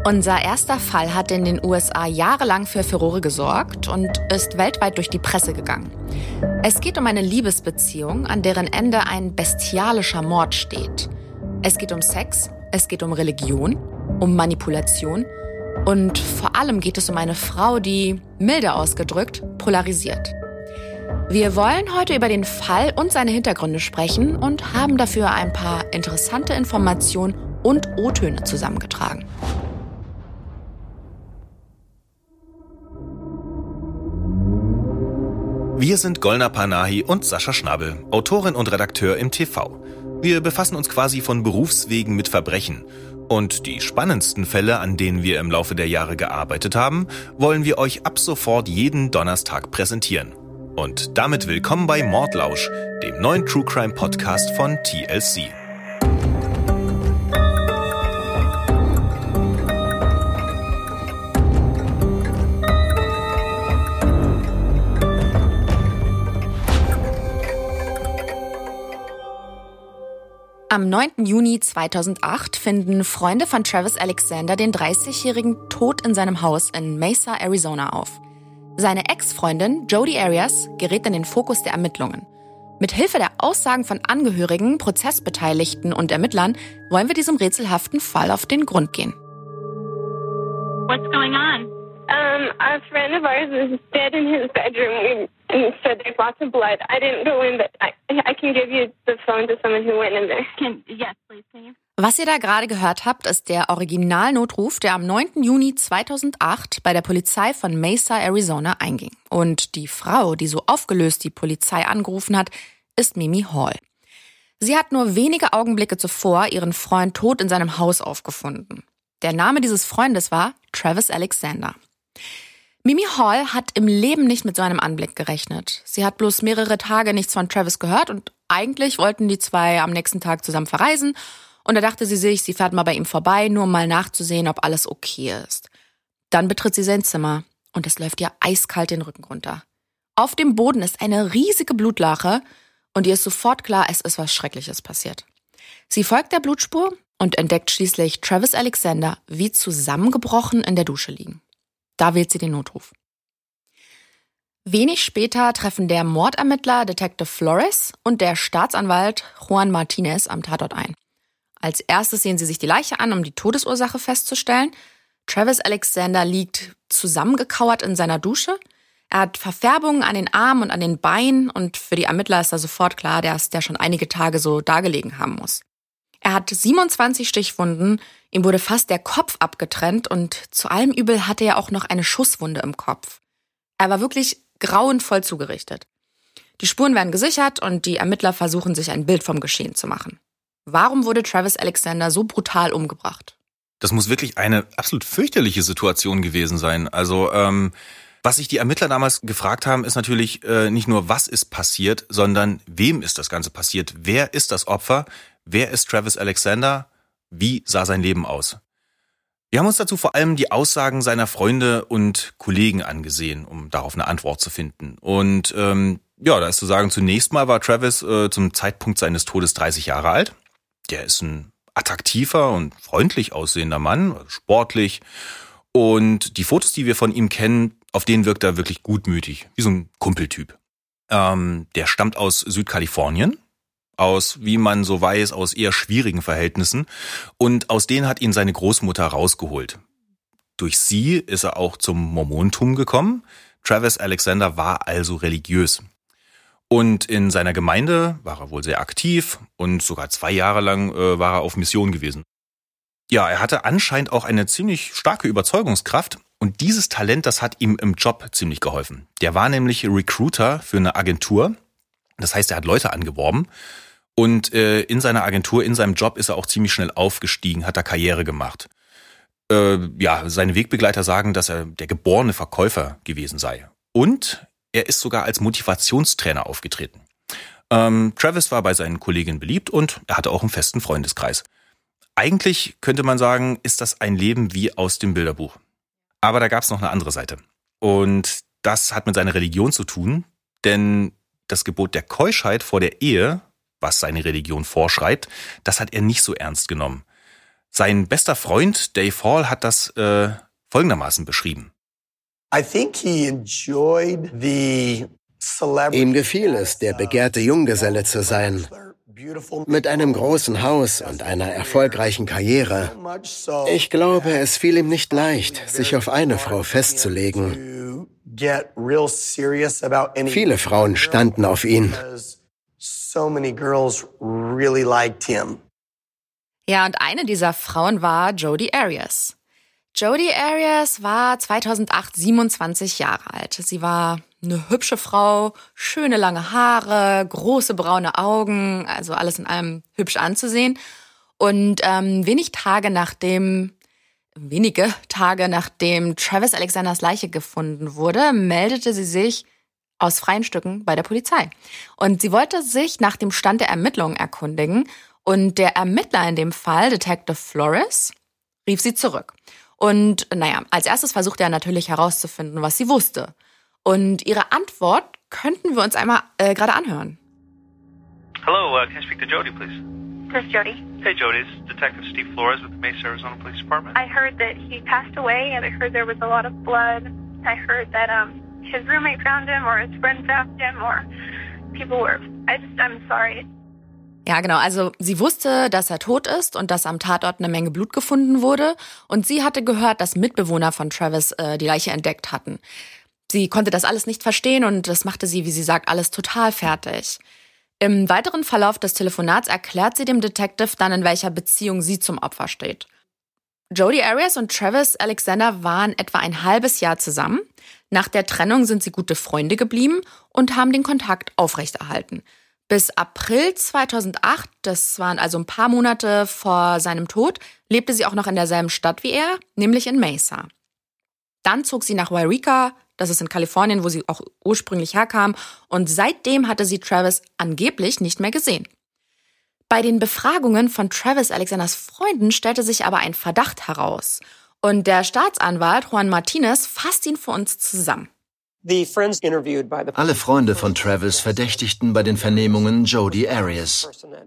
Unser erster Fall hat in den USA jahrelang für Furore gesorgt und ist weltweit durch die Presse gegangen. Es geht um eine Liebesbeziehung, an deren Ende ein bestialischer Mord steht. Es geht um Sex, es geht um Religion, um Manipulation und vor allem geht es um eine Frau, die, milde ausgedrückt, polarisiert. Wir wollen heute über den Fall und seine Hintergründe sprechen und haben dafür ein paar interessante Informationen und O-Töne zusammengetragen. Wir sind Golnar Panahi und Sascha Schnabel, Autorin und Redakteur im TV. Wir befassen uns quasi von Berufswegen mit Verbrechen. Und die spannendsten Fälle, an denen wir im Laufe der Jahre gearbeitet haben, wollen wir euch ab sofort jeden Donnerstag präsentieren. Und damit willkommen bei Mordlausch, dem neuen True Crime Podcast von TLC. Am 9. Juni 2008 finden Freunde von Travis Alexander den 30-Jährigen tot in seinem Haus in Mesa, Arizona auf. Seine Ex-Freundin Jodi Arias gerät in den Fokus der Ermittlungen. Mit Hilfe der Aussagen von Angehörigen, Prozessbeteiligten und Ermittlern wollen wir diesem rätselhaften Fall auf den Grund gehen. What's going on? A friend of ours is dead in his bedroom. We said there's lots of blood. I didn't go in, but I can give you the phone to someone who went in there. Yes, please, can you? Was ihr da gerade gehört habt, ist der Originalnotruf, der am 9. Juni 2008 bei der Polizei von Mesa, Arizona einging. Und die Frau, die so aufgelöst die Polizei angerufen hat, ist Mimi Hall. Sie hat nur wenige Augenblicke zuvor ihren Freund tot in seinem Haus aufgefunden. Der Name dieses Freundes war Travis Alexander. Mimi Hall hat im Leben nicht mit so einem Anblick gerechnet. Sie hat bloß mehrere Tage nichts von Travis gehört und eigentlich wollten die zwei am nächsten Tag zusammen verreisen. Und da dachte sie sich, sie fährt mal bei ihm vorbei, nur um mal nachzusehen, ob alles okay ist. Dann betritt sie sein Zimmer und es läuft ihr eiskalt den Rücken runter. Auf dem Boden ist eine riesige Blutlache und ihr ist sofort klar, es ist was Schreckliches passiert. Sie folgt der Blutspur und entdeckt schließlich Travis Alexander wie zusammengebrochen in der Dusche liegen. Da wählt sie den Notruf. Wenig später treffen der Mordermittler Detective Flores und der Staatsanwalt Juan Martinez am Tatort ein. Als erstes sehen sie sich die Leiche an, um die Todesursache festzustellen. Travis Alexander liegt zusammengekauert in seiner Dusche. Er hat Verfärbungen an den Armen und an den Beinen und für die Ermittler ist da sofort klar, dass der schon einige Tage so dagelegen haben muss. Er hat 27 Stichwunden, ihm wurde fast der Kopf abgetrennt und zu allem Übel hatte er auch noch eine Schusswunde im Kopf. Er war wirklich grauenvoll zugerichtet. Die Spuren werden gesichert und die Ermittler versuchen, sich ein Bild vom Geschehen zu machen. Warum wurde Travis Alexander so brutal umgebracht? Das muss wirklich eine absolut fürchterliche Situation gewesen sein. Also, was sich die Ermittler damals gefragt haben, ist natürlich nicht nur, was ist passiert, sondern wem ist das Ganze passiert? Wer ist das Opfer? Wer ist Travis Alexander? Wie sah sein Leben aus? Wir haben uns dazu vor allem die Aussagen seiner Freunde und Kollegen angesehen, um darauf eine Antwort zu finden. Und da ist zu sagen, zunächst mal war Travis zum Zeitpunkt seines Todes 30 Jahre alt. Der ist ein attraktiver und freundlich aussehender Mann, sportlich. Und die Fotos, die wir von ihm kennen, auf denen wirkt er wirklich gutmütig, wie so ein Kumpeltyp. Der stammt aus Südkalifornien, aus, wie man so weiß, aus eher schwierigen Verhältnissen. Und aus denen hat ihn seine Großmutter rausgeholt. Durch sie ist er auch zum Mormontum gekommen. Travis Alexander war also religiös. Und in seiner Gemeinde war er wohl sehr aktiv und sogar 2 Jahre lang war er auf Mission gewesen. Ja, er hatte anscheinend auch eine ziemlich starke Überzeugungskraft und dieses Talent, das hat ihm im Job ziemlich geholfen. Der war nämlich Recruiter für eine Agentur. Das heißt, er hat Leute angeworben und in seiner Agentur, in seinem Job ist er auch ziemlich schnell aufgestiegen, hat da Karriere gemacht. Seine Wegbegleiter sagen, dass er der geborene Verkäufer gewesen sei. Und er ist sogar als Motivationstrainer aufgetreten. Travis war bei seinen Kolleginnen beliebt und er hatte auch einen festen Freundeskreis. Eigentlich könnte man sagen, ist das ein Leben wie aus dem Bilderbuch. Aber da gab es noch eine andere Seite. Und das hat mit seiner Religion zu tun, denn das Gebot der Keuschheit vor der Ehe, was seine Religion vorschreibt, das hat er nicht so ernst genommen. Sein bester Freund Dave Hall hat das folgendermaßen beschrieben. Ihm gefiel es, der begehrte Junggeselle zu sein, mit einem großen Haus und einer erfolgreichen Karriere. Ich glaube, es fiel ihm nicht leicht, sich auf eine Frau festzulegen. Viele Frauen standen auf ihn. Ja, und eine dieser Frauen war Jodi Arias. Jodi Arias war 2008 27 Jahre alt. Sie war eine hübsche Frau, schöne lange Haare, große braune Augen, also alles in allem hübsch anzusehen. Und wenige Tage nachdem Travis Alexanders Leiche gefunden wurde, meldete sie sich aus freien Stücken bei der Polizei. Und sie wollte sich nach dem Stand der Ermittlungen erkundigen. Und der Ermittler in dem Fall, Detective Flores, rief sie zurück. Und als erstes versuchte er natürlich herauszufinden, was sie wusste. Und ihre Antwort könnten wir uns einmal gerade anhören. Hello, can I speak to Jodi, please? This is Jody. Hey, Jodi, it's Detective Steve Flores with the Mesa, Arizona Police Department. I heard that he passed away, and I heard there was a lot of blood. I heard that his roommate found him, or his friend found him, or people were... I'm sorry. Ja, genau. Also sie wusste, dass er tot ist und dass am Tatort eine Menge Blut gefunden wurde. Und sie hatte gehört, dass Mitbewohner von Travis die Leiche entdeckt hatten. Sie konnte das alles nicht verstehen und das machte sie, wie sie sagt, alles total fertig. Im weiteren Verlauf des Telefonats erklärt sie dem Detective dann, in welcher Beziehung sie zum Opfer steht. Jodi Arias und Travis Alexander waren etwa ein halbes Jahr zusammen. Nach der Trennung sind sie gute Freunde geblieben und haben den Kontakt aufrechterhalten. Bis April 2008, das waren also ein paar Monate vor seinem Tod, lebte sie auch noch in derselben Stadt wie er, nämlich in Mesa. Dann zog sie nach Wairika, das ist in Kalifornien, wo sie auch ursprünglich herkam, und seitdem hatte sie Travis angeblich nicht mehr gesehen. Bei den Befragungen von Travis Alexanders Freunden stellte sich aber ein Verdacht heraus. Und der Staatsanwalt Juan Martinez fasst ihn für uns zusammen. Alle Freunde von Travis verdächtigten bei den Vernehmungen Jodi Arias.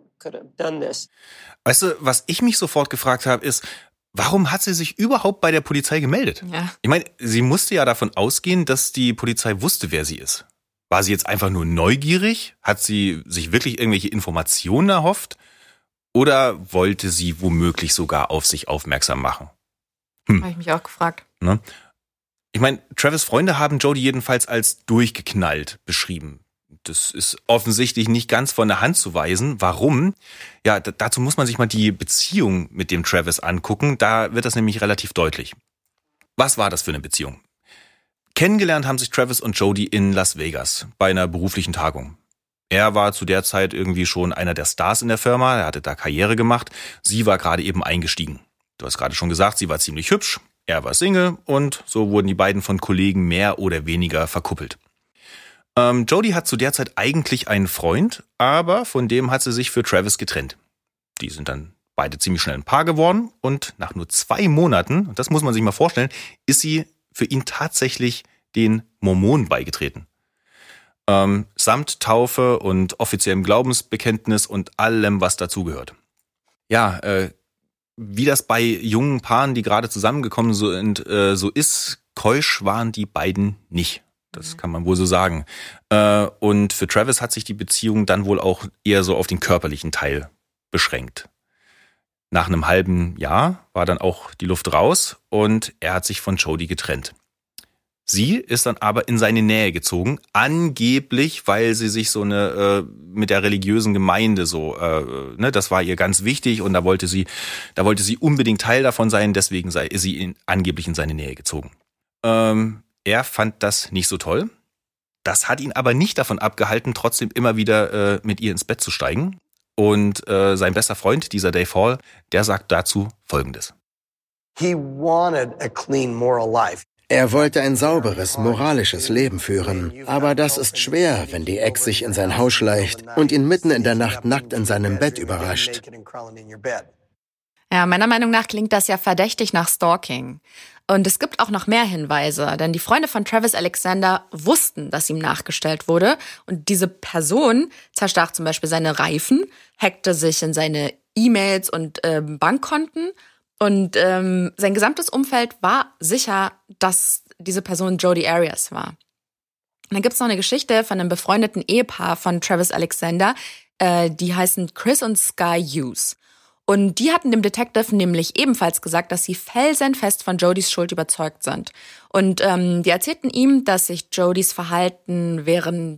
Weißt du, was ich mich sofort gefragt habe, ist, warum hat sie sich überhaupt bei der Polizei gemeldet? Ja. Ich meine, sie musste ja davon ausgehen, dass die Polizei wusste, wer sie ist. War sie jetzt einfach nur neugierig? Hat sie sich wirklich irgendwelche Informationen erhofft? Oder wollte sie womöglich sogar auf sich aufmerksam machen? Habe ich mich auch gefragt. Ne? Ich meine, Travis' Freunde haben Jodi jedenfalls als durchgeknallt beschrieben. Das ist offensichtlich nicht ganz von der Hand zu weisen. Warum? Ja, dazu muss man sich mal die Beziehung mit dem Travis angucken. Da wird das nämlich relativ deutlich. Was war das für eine Beziehung? Kennengelernt haben sich Travis und Jodi in Las Vegas bei einer beruflichen Tagung. Er war zu der Zeit irgendwie schon einer der Stars in der Firma. Er hatte da Karriere gemacht. Sie war gerade eben eingestiegen. Du hast gerade schon gesagt, sie war ziemlich hübsch. Er war Single und so wurden die beiden von Kollegen mehr oder weniger verkuppelt. Jodi hat zu der Zeit eigentlich einen Freund, aber von dem hat sie sich für Travis getrennt. Die sind dann beide ziemlich schnell ein Paar geworden und nach nur 2 Monaten, und das muss man sich mal vorstellen, ist sie für ihn tatsächlich den Mormonen beigetreten. Samt Taufe und offiziellem Glaubensbekenntnis und allem, was dazugehört. Ja, wie das bei jungen Paaren, die gerade zusammengekommen sind, so ist, keusch waren die beiden nicht. Das kann man wohl so sagen. Und für Travis hat sich die Beziehung dann wohl auch eher so auf den körperlichen Teil beschränkt. Nach einem halben Jahr war dann auch die Luft raus und er hat sich von Jodi getrennt. Sie ist dann aber in seine Nähe gezogen, angeblich, weil sie sich so mit der religiösen Gemeinde das war ihr ganz wichtig und da wollte sie unbedingt Teil davon sein, deswegen sei sie angeblich in seine Nähe gezogen. Er fand das nicht so toll. Das hat ihn aber nicht davon abgehalten, trotzdem immer wieder mit ihr ins Bett zu steigen. Und sein bester Freund, dieser Dave Hall, der sagt dazu Folgendes. Er wollte ein sauberes, moralisches Leben führen. Aber das ist schwer, wenn die Ex sich in sein Haus schleicht und ihn mitten in der Nacht nackt in seinem Bett überrascht. Ja, meiner Meinung nach klingt das ja verdächtig nach Stalking. Und es gibt auch noch mehr Hinweise, denn die Freunde von Travis Alexander wussten, dass ihm nachgestellt wurde. Und diese Person zerstach zum Beispiel seine Reifen, hackte sich in seine E-Mails und Bankkonten, Und sein gesamtes Umfeld war sicher, dass diese Person Jodi Arias war. Und dann gibt's noch eine Geschichte von einem befreundeten Ehepaar von Travis Alexander, die heißen Chris und Sky Hughes. Und die hatten dem Detective nämlich ebenfalls gesagt, dass sie felsenfest von Jodis Schuld überzeugt sind. Und die erzählten ihm, dass sich Jodis Verhalten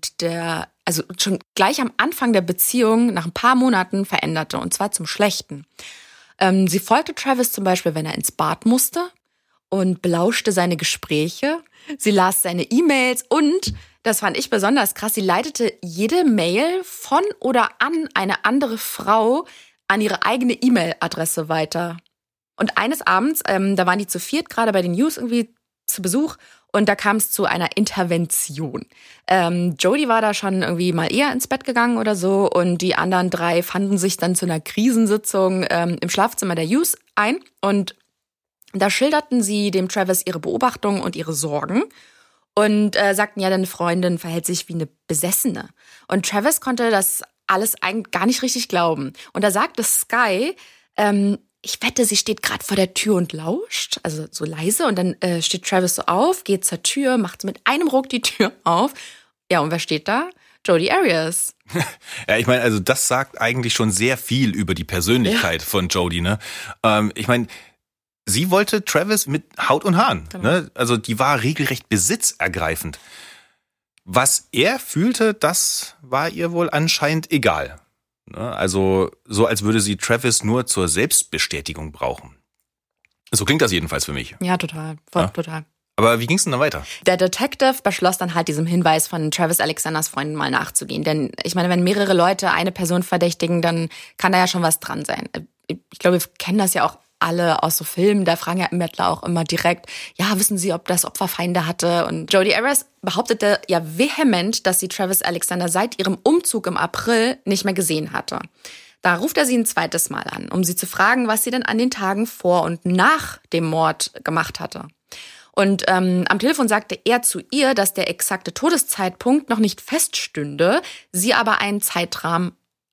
also schon gleich am Anfang der Beziehung, nach ein paar Monaten, veränderte. Und zwar zum Schlechten. Sie folgte Travis zum Beispiel, wenn er ins Bad musste und belauschte seine Gespräche. Sie las seine E-Mails und, das fand ich besonders krass, sie leitete jede Mail von oder an eine andere Frau an ihre eigene E-Mail-Adresse weiter. Und eines Abends, da waren die zu viert gerade bei den News irgendwie zu Besuch und da kam es zu einer Intervention. Jodi war da schon irgendwie mal eher ins Bett gegangen oder so und die anderen 3 fanden sich dann zu einer Krisensitzung im Schlafzimmer der Hughes ein und da schilderten sie dem Travis ihre Beobachtungen und ihre Sorgen und sagten, ja, deine Freundin verhält sich wie eine Besessene. Und Travis konnte das alles eigentlich gar nicht richtig glauben. Und da sagte Sky, ich wette, sie steht gerade vor der Tür und lauscht, also so leise. Und dann steht Travis so auf, geht zur Tür, macht mit einem Ruck die Tür auf. Ja, und wer steht da? Jodi Arias. Ja, ich meine, also das sagt eigentlich schon sehr viel über die Persönlichkeit von Jodi, ne? Ich meine, sie wollte Travis mit Haut und Haaren, genau. Ne? Also die war regelrecht besitzergreifend. Was er fühlte, das war ihr wohl anscheinend egal. Also so, als würde sie Travis nur zur Selbstbestätigung brauchen. So klingt das jedenfalls für mich. Ja, total. Total. Aber wie ging's denn dann weiter? Der Detective beschloss dann halt diesem Hinweis von Travis Alexanders Freunden mal nachzugehen. Denn ich meine, wenn mehrere Leute eine Person verdächtigen, dann kann da ja schon was dran sein. Ich glaube, wir kennen das ja auch alle aus so Filmen, da fragen ja Ermittler auch immer direkt, ja, wissen Sie, ob das Opfer Feinde hatte? Und Jodi Arias behauptete ja vehement, dass sie Travis Alexander seit ihrem Umzug im April nicht mehr gesehen hatte. Da ruft er sie ein zweites Mal an, um sie zu fragen, was sie denn an den Tagen vor und nach dem Mord gemacht hatte. Und am Telefon sagte er zu ihr, dass der exakte Todeszeitpunkt noch nicht feststünde, sie aber einen Zeitraum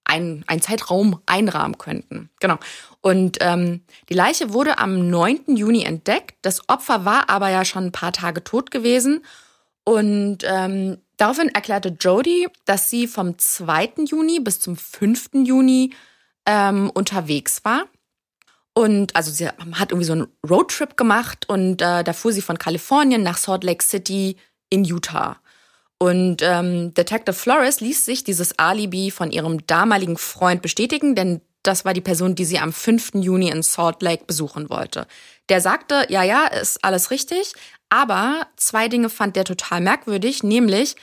einrahmen könnten. Genau. Und die Leiche wurde am 9. Juni entdeckt. Das Opfer war aber ja schon ein paar Tage tot gewesen. Und daraufhin erklärte Jodi, dass sie vom 2. Juni bis zum 5. Juni unterwegs war. Und also sie hat irgendwie so einen Roadtrip gemacht und da fuhr sie von Kalifornien nach Salt Lake City in Utah. Und Detective Flores ließ sich dieses Alibi von ihrem damaligen Freund bestätigen, denn das war die Person, die sie am 5. Juni in Salt Lake besuchen wollte. Der sagte, ja, ist alles richtig, aber 2 Dinge fand der total merkwürdig, nämlich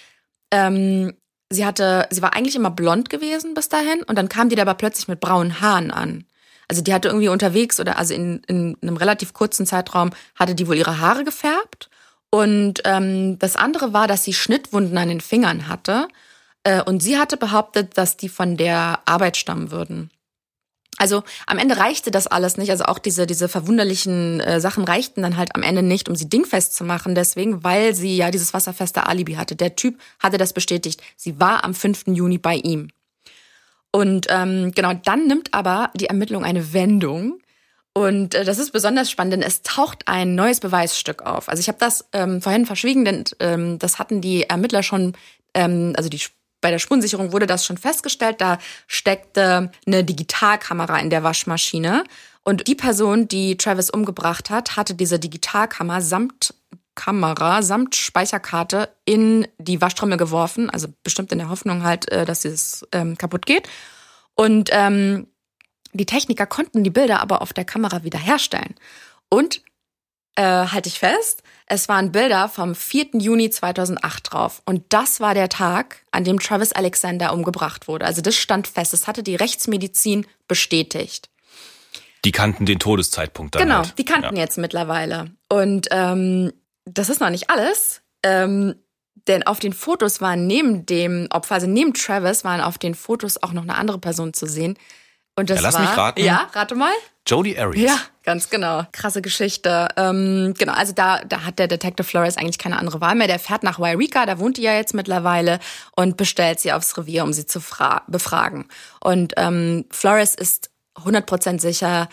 sie war eigentlich immer blond gewesen bis dahin und dann kam die da aber plötzlich mit braunen Haaren an. Also die hatte irgendwie unterwegs oder also in einem relativ kurzen Zeitraum hatte die wohl ihre Haare gefärbt. Und das andere war, dass sie Schnittwunden an den Fingern hatte. Und sie hatte behauptet, dass die von der Arbeit stammen würden. Also am Ende reichte das alles nicht. Also auch diese verwunderlichen Sachen reichten dann halt am Ende nicht, um sie dingfest zu machen. Deswegen, weil sie ja dieses wasserfeste Alibi hatte. Der Typ hatte das bestätigt. Sie war am 5. Juni bei ihm. Und genau, dann nimmt aber die Ermittlung eine Wendung. Und das ist besonders spannend, denn es taucht ein neues Beweisstück auf. Also ich habe das vorhin verschwiegen, denn das hatten die Ermittler schon, bei der Spurensicherung wurde das schon festgestellt. Da steckte eine Digitalkamera in der Waschmaschine. Und die Person, die Travis umgebracht hat, hatte diese Digitalkamera samt Speicherkarte in die Waschtrommel geworfen. Also bestimmt in der Hoffnung halt, dass es kaputt geht. Und die Techniker konnten die Bilder aber auf der Kamera wiederherstellen. Und, halte ich fest, es waren Bilder vom 4. Juni 2008 drauf. Und das war der Tag, an dem Travis Alexander umgebracht wurde. Also das stand fest. Das hatte die Rechtsmedizin bestätigt. Die kannten den Todeszeitpunkt dann. Genau, halt. Die kannten jetzt mittlerweile. Und das ist noch nicht alles. Denn auf den Fotos waren neben dem Opfer, also neben Travis, waren auf den Fotos auch noch eine andere Person zu sehen. Und das lass mich raten. Ja, rate mal. Jodi Arias. Ja, ganz genau. Krasse Geschichte. Genau, also da hat der Detective Flores eigentlich keine andere Wahl mehr. Der fährt nach Wairika, da wohnt die ja jetzt mittlerweile und bestellt sie aufs Revier, um sie zu befragen. Und Flores ist 100% sicher,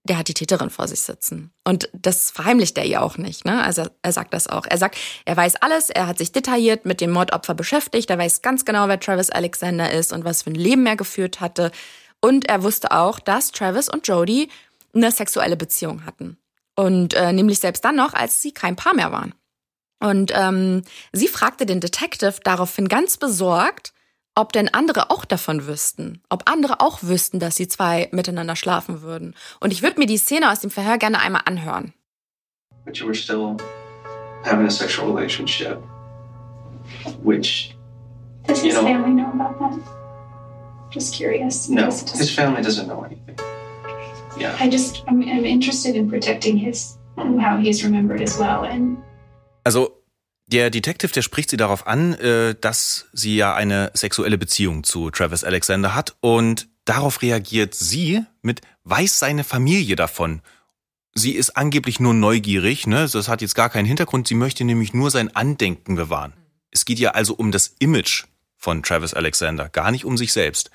der hat die Täterin vor sich sitzen. Und das verheimlicht er ihr auch nicht, ne? Also er sagt das auch. Er sagt, er weiß alles, er hat sich detailliert mit dem Mordopfer beschäftigt, er weiß ganz genau, wer Travis Alexander ist und was für ein Leben er geführt hatte. Und er wusste auch, dass Travis und Jodi eine sexuelle Beziehung hatten. Und nämlich selbst dann noch, als sie kein Paar mehr waren. Und sie fragte den Detective daraufhin ganz besorgt, ob denn andere auch davon wüssten. Ob andere auch wüssten, dass sie zwei miteinander schlafen würden. Und ich würde mir die Szene aus dem Verhör gerne einmal anhören. But you were still having a sexual relationship, which, Does his family know about that? Just curious. No, his family doesn't know anything. Yeah. I'm interested in protecting how he's remembered as well. And Also der Detective, der spricht sie darauf an, dass sie ja eine sexuelle Beziehung zu Travis Alexander hat und darauf reagiert sie mit, weiß seine Familie davon. Sie ist angeblich nur neugierig, ne? Das hat jetzt gar keinen Hintergrund, sie möchte nämlich nur sein Andenken bewahren. Es geht ja also um das Image von Travis Alexander, gar nicht um sich selbst.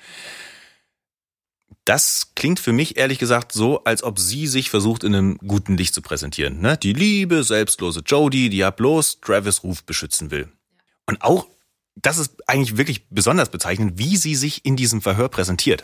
Das klingt für mich ehrlich gesagt so, als ob sie sich versucht, in einem guten Licht zu präsentieren. Ne? Die liebe, selbstlose Jodi, die ja bloß Travis' Ruf beschützen will. Und auch, das ist eigentlich wirklich besonders bezeichnend, wie sie sich in diesem Verhör präsentiert.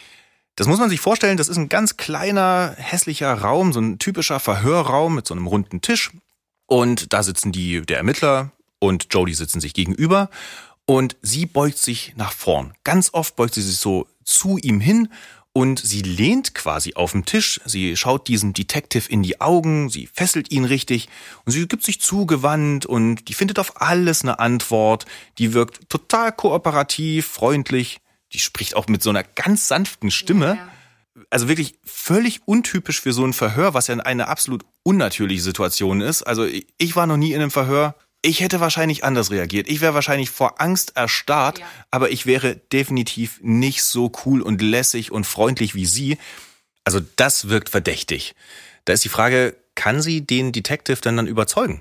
Das muss man sich vorstellen, das ist ein ganz kleiner, hässlicher Raum, so ein typischer Verhörraum mit so einem runden Tisch. Und da sitzen der Ermittler und Jodi sitzen sich gegenüber. Und sie beugt sich nach vorn. Ganz oft beugt sie sich so zu ihm hin und sie lehnt quasi auf dem Tisch. Sie schaut diesem Detective in die Augen, sie fesselt ihn richtig und sie gibt sich zugewandt und die findet auf alles eine Antwort. Die wirkt total kooperativ, freundlich. Die spricht auch mit so einer ganz sanften Stimme. Ja. Also wirklich völlig untypisch für so ein Verhör, was ja eine absolut unnatürliche Situation ist. Also ich war noch nie in einem Verhör. Ich hätte wahrscheinlich anders reagiert. Ich wäre wahrscheinlich vor Angst erstarrt, aber ich wäre definitiv nicht so cool und lässig und freundlich wie sie. Also das wirkt verdächtig. Da ist die Frage, kann sie den Detective dann überzeugen?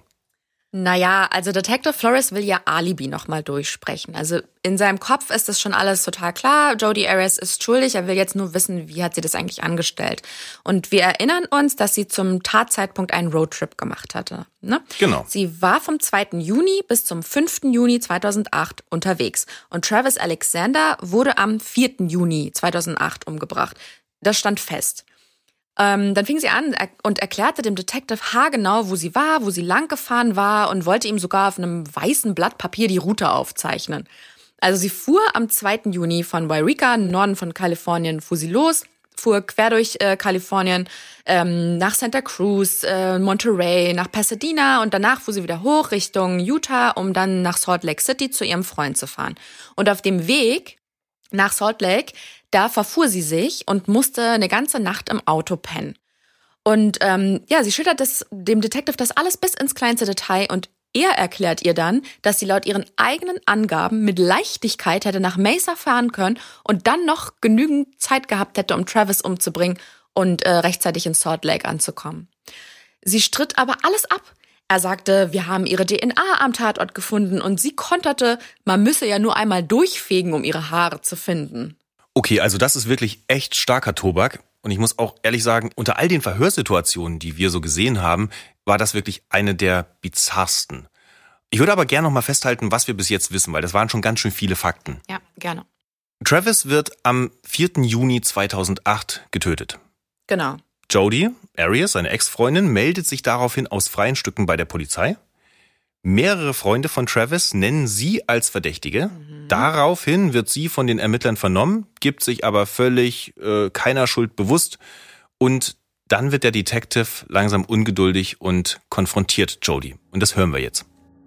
Naja, also Detective Flores will ja Alibi nochmal durchsprechen. Also in seinem Kopf ist das schon alles total klar. Jodi Arias ist schuldig, er will jetzt nur wissen, wie hat sie das eigentlich angestellt. Und wir erinnern uns, dass sie zum Tatzeitpunkt einen Roadtrip gemacht hatte. Ne? Genau. Sie war vom 2. Juni bis zum 5. Juni 2008 unterwegs. Und Travis Alexander wurde am 4. Juni 2008 umgebracht. Das stand fest. Dann fing sie an und erklärte dem Detective haargenau, wo sie war, wo sie lang gefahren war und wollte ihm sogar auf einem weißen Blatt Papier die Route aufzeichnen. Also sie fuhr am 2. Juni von Wairika, im Norden von Kalifornien, fuhr sie los, fuhr quer durch Kalifornien nach Santa Cruz, Monterey, nach Pasadena und danach fuhr sie wieder hoch Richtung Utah, um dann nach Salt Lake City zu ihrem Freund zu fahren. Und auf dem Weg nach Salt Lake, da verfuhr sie sich und musste eine ganze Nacht im Auto pennen. Und sie schildert dem Detective das alles bis ins kleinste Detail und er erklärt ihr dann, dass sie laut ihren eigenen Angaben mit Leichtigkeit hätte nach Mesa fahren können und dann noch genügend Zeit gehabt hätte, um Travis umzubringen und rechtzeitig in Salt Lake anzukommen. Sie stritt aber alles ab. Er sagte, wir haben ihre DNA am Tatort gefunden und sie konterte, man müsse ja nur einmal durchfegen, um ihre Haare zu finden. Okay, also das ist wirklich echt starker Tobak. Und ich muss auch ehrlich sagen, unter all den Verhörsituationen, die wir so gesehen haben, war das wirklich eine der bizarrsten. Ich würde aber gerne noch mal festhalten, was wir bis jetzt wissen, weil das waren schon ganz schön viele Fakten. Ja, gerne. Travis wird am 4. Juni 2008 getötet. Genau. Jodi Arias, seine Ex-Freundin, meldet sich daraufhin aus freien Stücken bei der Polizei. Mehrere Freunde von Travis nennen sie als Verdächtige. Daraufhin wird sie von den Ermittlern vernommen, gibt sich aber völlig keiner Schuld bewusst. Und dann wird der Detective langsam ungeduldig und konfrontiert Jodi. Und das hören wir jetzt.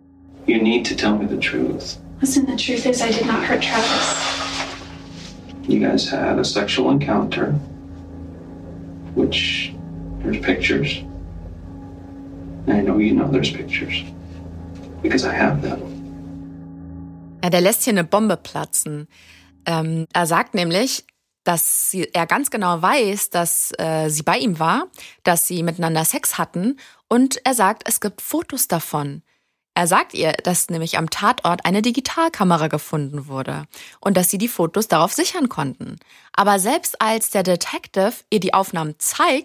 You need to tell me the truth. Listen, the truth is I did not hurt Travis. You guys had a sexual encounter, which there's pictures. And I know you know there's pictures. Because I have them. Ja, der lässt hier eine Bombe platzen. Er sagt nämlich, dass er ganz genau weiß, dass sie bei ihm war, dass sie miteinander Sex hatten und er sagt, es gibt Fotos davon. Er sagt ihr, dass nämlich am Tatort eine Digitalkamera gefunden wurde und dass sie die Fotos darauf sichern konnten. Aber selbst als der Detective ihr die Aufnahmen zeigt,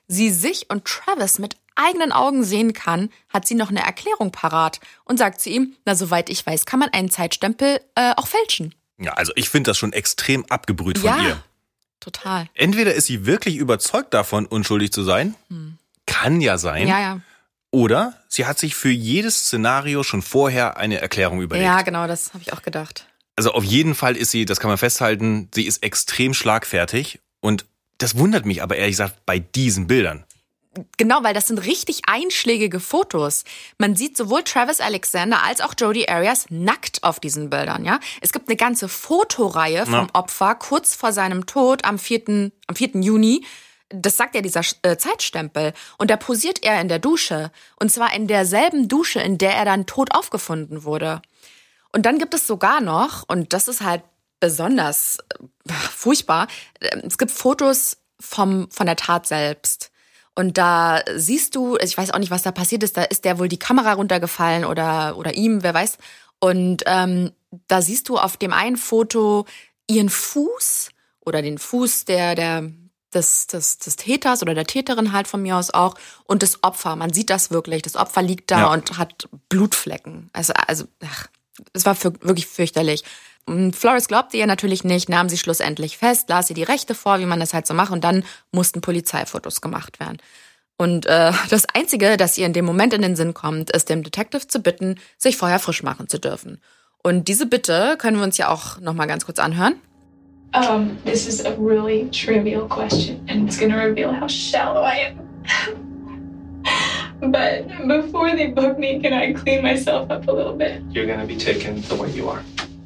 sie sich und Travis mit eigenen Augen sehen kann, hat sie noch eine Erklärung parat und sagt zu ihm, na, soweit ich weiß, kann man einen Zeitstempel auch fälschen. Ja, also ich finde das schon extrem abgebrüht von ihr. Total. Entweder ist sie wirklich überzeugt davon, unschuldig zu sein, kann ja sein, Ja. oder sie hat sich für jedes Szenario schon vorher eine Erklärung überlegt. Ja, genau, das habe ich auch gedacht. Also auf jeden Fall ist sie, das kann man festhalten, sie ist extrem schlagfertig und das wundert mich aber ehrlich gesagt bei diesen Bildern. Genau, weil das sind richtig einschlägige Fotos. Man sieht sowohl Travis Alexander als auch Jodi Arias nackt auf diesen Bildern, ja. Es gibt eine ganze Fotoreihe vom Opfer kurz vor seinem Tod am 4. Juni. Das sagt ja dieser Zeitstempel. Und da posiert er in der Dusche. Und zwar in derselben Dusche, in der er dann tot aufgefunden wurde. Und dann gibt es sogar noch, und das ist halt besonders furchtbar, es gibt Fotos von der Tat selbst. Und da siehst du, ich weiß auch nicht, was da passiert ist, da ist der wohl die Kamera runtergefallen oder ihm, wer weiß. Und da siehst du auf dem einen Foto ihren Fuß oder den Fuß des Täters oder der Täterin halt von mir aus auch und das Opfer. Man sieht das wirklich. Das Opfer liegt da und hat Blutflecken. Es war wirklich fürchterlich. Und Flores glaubte ihr natürlich nicht, nahm sie schlussendlich fest, las ihr die Rechte vor, wie man das halt so macht und dann mussten Polizeifotos gemacht werden. Und das Einzige, das ihr in dem Moment in den Sinn kommt, ist dem Detective zu bitten, sich vorher frisch machen zu dürfen. Und diese Bitte können wir uns ja auch noch mal ganz kurz anhören. This is a really trivial question and it's gonna reveal how shallow I am. But before they book me, can I clean myself up a little bit? You're gonna be taken the way you are.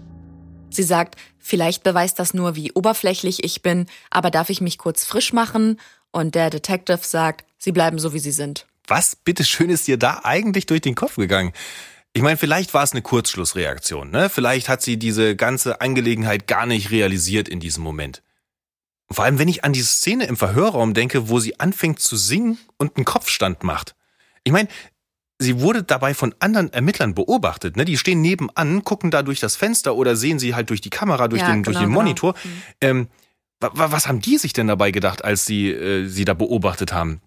Sie sagt, vielleicht beweist das nur, wie oberflächlich ich bin, aber darf ich mich kurz frisch machen? Und der Detective sagt, sie bleiben so, wie sie sind. Was bitteschön ist dir da eigentlich durch den Kopf gegangen? Ich meine, vielleicht war es eine Kurzschlussreaktion, ne? Vielleicht hat sie diese ganze Angelegenheit gar nicht realisiert in diesem Moment. Und vor allem, wenn ich an die Szene im Verhörraum denke, wo sie anfängt zu singen und einen Kopfstand macht. Ich meine, sie wurde dabei von anderen Ermittlern beobachtet, ne? Die stehen nebenan, gucken da durch das Fenster oder sehen sie halt durch die Kamera, durch den Monitor. Genau. Was haben die sich denn dabei gedacht, als sie da beobachtet haben?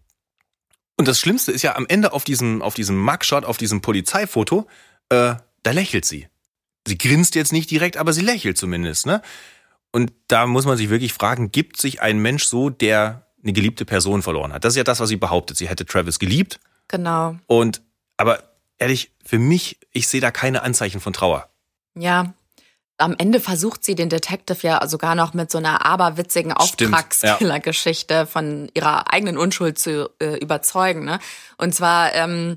Und das Schlimmste ist ja am Ende auf diesem Mugshot, auf diesem Polizeifoto, da lächelt sie. Sie grinst jetzt nicht direkt, aber sie lächelt zumindest, ne? Und da muss man sich wirklich fragen, gibt sich ein Mensch so, der eine geliebte Person verloren hat? Das ist ja das, was sie behauptet. Sie hätte Travis geliebt. Genau. Aber ehrlich, für mich, ich sehe da keine Anzeichen von Trauer. Ja, am Ende versucht sie den Detective ja sogar noch mit so einer aberwitzigen Auftragskiller-Geschichte von ihrer eigenen Unschuld zu überzeugen. Ne? Und zwar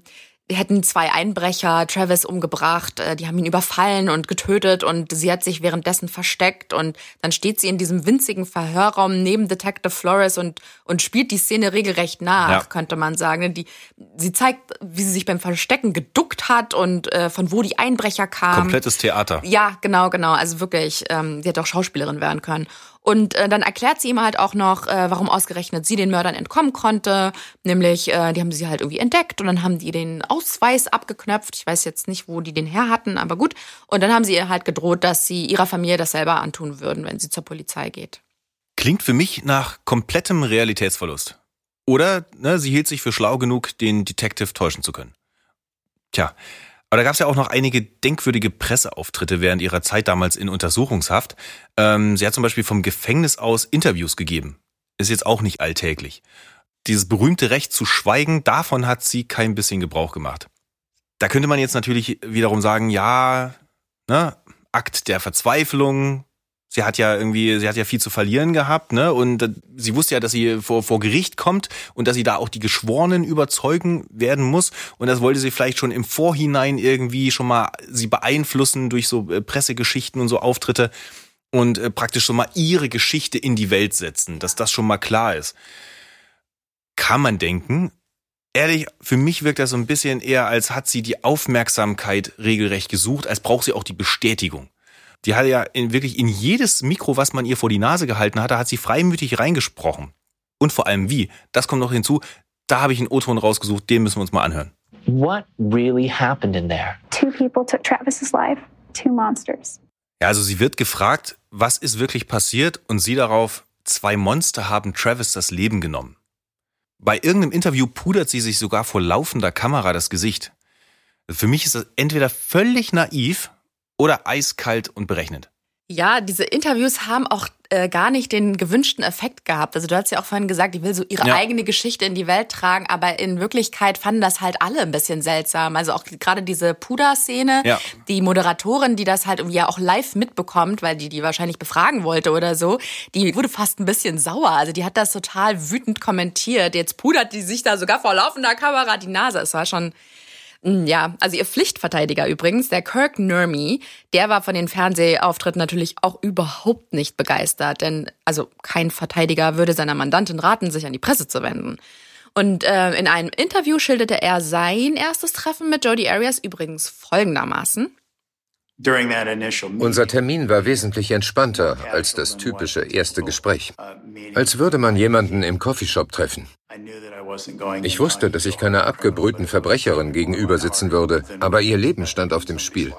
hätten 2 Einbrecher Travis umgebracht, die haben ihn überfallen und getötet und sie hat sich währenddessen versteckt und dann steht sie in diesem winzigen Verhörraum neben Detective Flores und spielt die Szene regelrecht nach, könnte man sagen. Sie zeigt, wie sie sich beim Verstecken geduckt hat und von wo die Einbrecher kamen. Komplettes Theater. Ja, genau. Also wirklich, sie hätte auch Schauspielerin werden können. Und dann erklärt sie ihm halt auch noch, warum ausgerechnet sie den Mördern entkommen konnte. Nämlich, die haben sie halt irgendwie entdeckt und dann haben die den Ausweis abgeknöpft. Ich weiß jetzt nicht, wo die den her hatten, aber gut. Und dann haben sie ihr halt gedroht, dass sie ihrer Familie das selber antun würden, wenn sie zur Polizei geht. Klingt für mich nach komplettem Realitätsverlust. Oder sie hielt sich für schlau genug, den Detective täuschen zu können. Tja, aber da gab es ja auch noch einige denkwürdige Presseauftritte während ihrer Zeit damals in Untersuchungshaft. Sie hat zum Beispiel vom Gefängnis aus Interviews gegeben. Ist jetzt auch nicht alltäglich. Dieses berühmte Recht zu schweigen, davon hat sie kein bisschen Gebrauch gemacht. Da könnte man jetzt natürlich wiederum sagen, ja, Akt der Verzweiflung. Sie hat ja viel zu verlieren gehabt, ne? Und sie wusste ja, dass sie vor Gericht kommt und dass sie da auch die Geschworenen überzeugen werden muss. Und das wollte sie vielleicht schon im Vorhinein irgendwie schon mal sie beeinflussen durch so Pressegeschichten und so Auftritte und praktisch schon mal ihre Geschichte in die Welt setzen, dass das schon mal klar ist. Kann man denken. Ehrlich, für mich wirkt das so ein bisschen eher, als hat sie die Aufmerksamkeit regelrecht gesucht, als braucht sie auch die Bestätigung. Die hat ja wirklich in jedes Mikro, was man ihr vor die Nase gehalten hatte, hat sie freimütig reingesprochen. Und vor allem wie, das kommt noch hinzu, da habe ich einen O-Ton rausgesucht, den müssen wir uns mal anhören. What really happened in there? 2 people took Travis's life, 2 monsters. Ja, also sie wird gefragt, was ist wirklich passiert und sie darauf, 2 Monster haben Travis das Leben genommen. Bei irgendeinem Interview pudert sie sich sogar vor laufender Kamera das Gesicht. Für mich ist das entweder völlig naiv oder eiskalt und berechnend. Ja, diese Interviews haben auch gar nicht den gewünschten Effekt gehabt. Also du hast ja auch vorhin gesagt, die will so ihre eigene Geschichte in die Welt tragen, aber in Wirklichkeit fanden das halt alle ein bisschen seltsam. Also auch gerade diese Puder-Szene, die Moderatorin, die das halt irgendwie ja auch live mitbekommt, weil die wahrscheinlich befragen wollte oder so, die wurde fast ein bisschen sauer. Also die hat das total wütend kommentiert. Jetzt pudert die sich da sogar vor laufender Kamera die Nase. Es war schon... Ja, also ihr Pflichtverteidiger übrigens, der Kirk Nurmi, der war von den Fernsehauftritten natürlich auch überhaupt nicht begeistert, denn also kein Verteidiger würde seiner Mandantin raten, sich an die Presse zu wenden. Und in einem Interview schilderte er sein erstes Treffen mit Jodi Arias übrigens folgendermaßen. Unser Termin war wesentlich entspannter als das typische erste Gespräch. Als würde man jemanden im Coffeeshop treffen. Ich wusste, dass ich keiner abgebrühten Verbrecherin gegenüber sitzen würde, aber ihr Leben stand auf dem Spiel.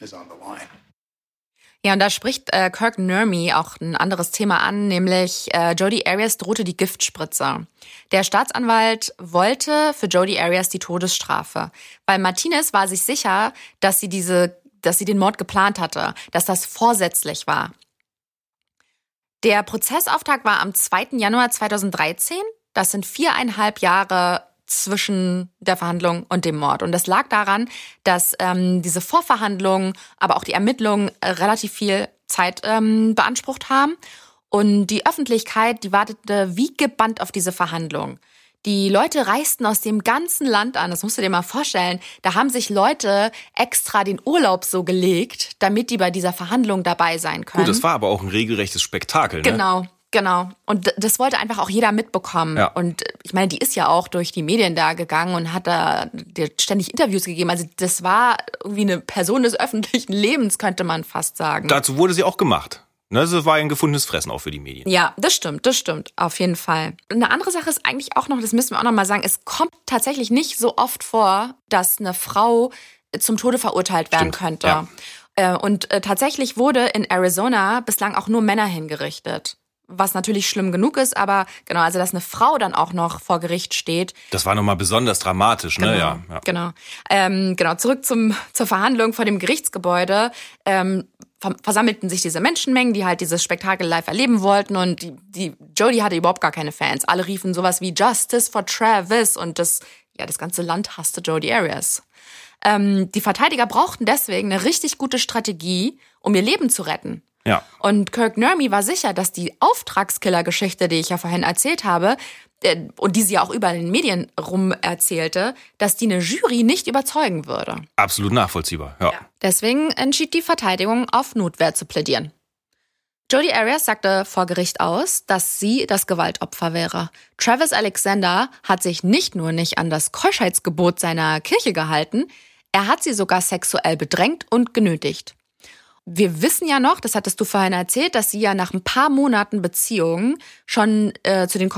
Ja, und da spricht Kirk Nurmi auch ein anderes Thema an, nämlich Jodi Arias drohte die Giftspritze. Der Staatsanwalt wollte für Jodi Arias die Todesstrafe, weil Martinez war sich sicher, dass sie den Mord geplant hatte, dass das vorsätzlich war. Der Prozessauftakt war am 2. Januar 2013. Das sind 4,5 Jahre zwischen der Verhandlung und dem Mord. Und das lag daran, dass diese Vorverhandlungen, aber auch die Ermittlungen relativ viel Zeit beansprucht haben. Und die Öffentlichkeit, die wartete wie gebannt auf diese Verhandlung. Die Leute reisten aus dem ganzen Land an, das musst du dir mal vorstellen. Da haben sich Leute extra den Urlaub so gelegt, damit die bei dieser Verhandlung dabei sein können. Gut, das war aber auch ein regelrechtes Spektakel, ne? Genau. Und das wollte einfach auch jeder mitbekommen. Ja. Und ich meine, die ist ja auch durch die Medien da gegangen und hat da ständig Interviews gegeben. Also das war irgendwie eine Person des öffentlichen Lebens, könnte man fast sagen. Dazu wurde sie auch gemacht. Das war ein gefundenes Fressen auch für die Medien. Ja, das stimmt, auf jeden Fall. Eine andere Sache ist eigentlich auch noch, das müssen wir auch noch mal sagen, es kommt tatsächlich nicht so oft vor, dass eine Frau zum Tode verurteilt werden könnte. Ja. Und tatsächlich wurde in Arizona bislang auch nur Männer hingerichtet. Was natürlich schlimm genug ist, aber genau, also dass eine Frau dann auch noch vor Gericht steht. Das war nochmal besonders dramatisch, ne? Genau. Genau, zurück zur Verhandlung vor dem Gerichtsgebäude. Versammelten sich diese Menschenmengen, die halt dieses Spektakel live erleben wollten, und die Jodi hatte überhaupt gar keine Fans. Alle riefen sowas wie Justice for Travis, und das ganze Land hasste Jodi Arias. Die Verteidiger brauchten deswegen eine richtig gute Strategie, um ihr Leben zu retten. Ja. Und Kirk Nurmi war sicher, dass die Auftragskiller-Geschichte, die ich ja vorhin erzählt habe, und die sie ja auch überall in den Medien rum erzählte, dass die eine Jury nicht überzeugen würde. Absolut nachvollziehbar, ja. Deswegen entschied die Verteidigung, auf Notwehr zu plädieren. Jodi Arias sagte vor Gericht aus, dass sie das Gewaltopfer wäre. Travis Alexander hat sich nicht nur nicht an das Keuschheitsgebot seiner Kirche gehalten, er hat sie sogar sexuell bedrängt und genötigt. Wir wissen ja noch, das hattest du vorhin erzählt, dass sie ja nach ein paar Monaten Beziehung schon zu den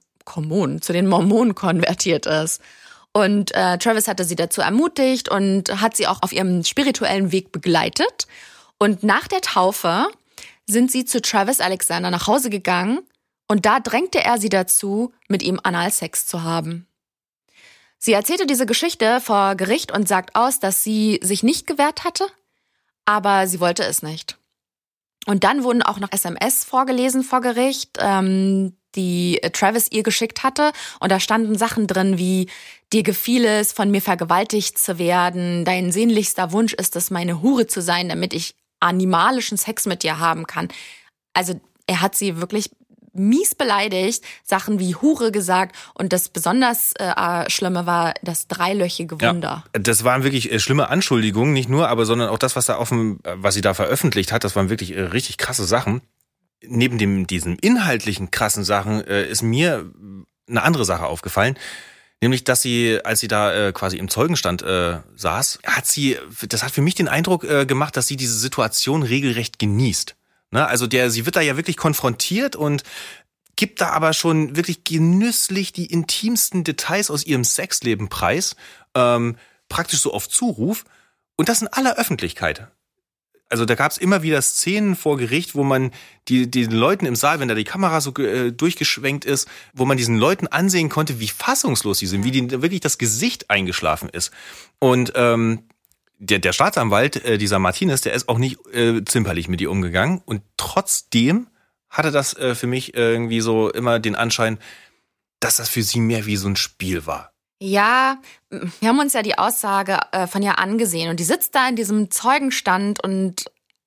Mormonen konvertiert ist. Und Travis hatte sie dazu ermutigt und hat sie auch auf ihrem spirituellen Weg begleitet. Und nach der Taufe sind sie zu Travis Alexander nach Hause gegangen, und da drängte er sie dazu, mit ihm Analsex zu haben. Sie erzählte diese Geschichte vor Gericht und sagt aus, dass sie sich nicht gewehrt hatte, aber sie wollte es nicht. Und dann wurden auch noch SMS vorgelesen vor Gericht, die Travis ihr geschickt hatte. Und da standen Sachen drin wie: Dir gefiel es, von mir vergewaltigt zu werden. Dein sehnlichster Wunsch ist es, meine Hure zu sein, damit ich animalischen Sex mit dir haben kann. Also er hat sie wirklich mies beleidigt, Sachen wie Hure gesagt, und das besonders Schlimme war das dreilöchige Wunder. Ja, das waren wirklich schlimme Anschuldigungen, nicht nur, aber sondern auch das, was sie da veröffentlicht hat, das waren wirklich richtig krasse Sachen. Neben diesen inhaltlichen krassen Sachen ist mir eine andere Sache aufgefallen, nämlich, dass sie, als sie da quasi im Zeugenstand saß, das hat für mich den Eindruck gemacht, dass sie diese Situation regelrecht genießt. Ne? Also sie wird da ja wirklich konfrontiert und gibt da aber schon wirklich genüsslich die intimsten Details aus ihrem Sexleben preis, praktisch so auf Zuruf, und das in aller Öffentlichkeit. Also da gab es immer wieder Szenen vor Gericht, wo man den Leuten im Saal, wenn da die Kamera so durchgeschwenkt ist, wo man diesen Leuten ansehen konnte, wie fassungslos sie sind, wie denen wirklich das Gesicht eingeschlafen ist. Und der Staatsanwalt, dieser Martinez, der ist auch nicht zimperlich mit ihr umgegangen. Und trotzdem hatte das für mich irgendwie so immer den Anschein, dass das für sie mehr wie so ein Spiel war. Ja, wir haben uns ja die Aussage von ihr angesehen und die sitzt da in diesem Zeugenstand und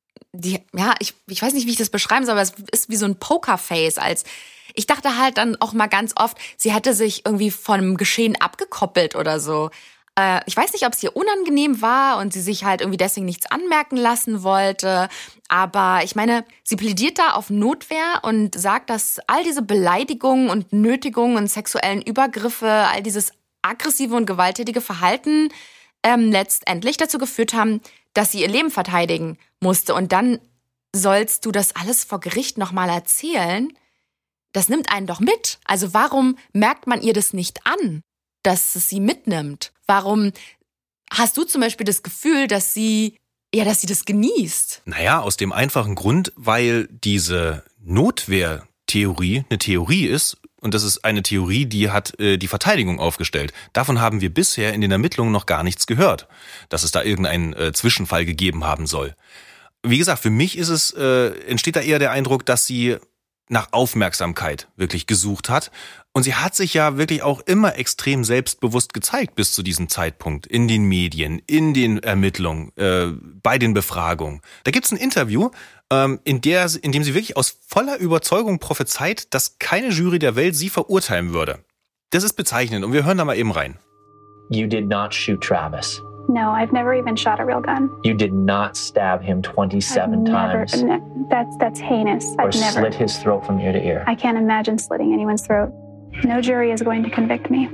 ich weiß nicht, wie ich das beschreiben soll, aber es ist wie so ein Pokerface. Ich dachte halt dann auch mal ganz oft, sie hätte sich irgendwie von dem Geschehen abgekoppelt oder so. Ich weiß nicht, ob es ihr unangenehm war und sie sich halt irgendwie deswegen nichts anmerken lassen wollte. Aber ich meine, sie plädiert da auf Notwehr und sagt, dass all diese Beleidigungen und Nötigungen und sexuellen Übergriffe, all dieses aggressive und gewalttätige Verhalten letztendlich dazu geführt haben, dass sie ihr Leben verteidigen musste. Und dann sollst du das alles vor Gericht nochmal erzählen? Das nimmt einen doch mit. Also warum merkt man ihr das nicht an, dass es sie mitnimmt? Warum hast du zum Beispiel das Gefühl, dass sie das genießt? Naja, aus dem einfachen Grund, weil diese Notwehrtheorie eine Theorie ist. Und das ist eine Theorie, die hat die Verteidigung aufgestellt. Davon haben wir bisher in den Ermittlungen noch gar nichts gehört, dass es da irgendeinen Zwischenfall gegeben haben soll. Wie gesagt, für mich entsteht da eher der Eindruck, dass sie nach Aufmerksamkeit wirklich gesucht hat. Und sie hat sich ja wirklich auch immer extrem selbstbewusst gezeigt bis zu diesem Zeitpunkt. In den Medien, in den Ermittlungen, bei den Befragungen. Da gibt's ein Interview, in dem sie wirklich aus voller Überzeugung prophezeit, dass keine Jury der Welt sie verurteilen würde. Das ist bezeichnend und wir hören da mal eben rein. You did not shoot Travis. No, I've never even shot a real gun. You did not stab him 27 times. That's heinous. Or I've never slit his throat from ear to ear. I can't imagine slitting anyone's throat. No jury is going to convict me.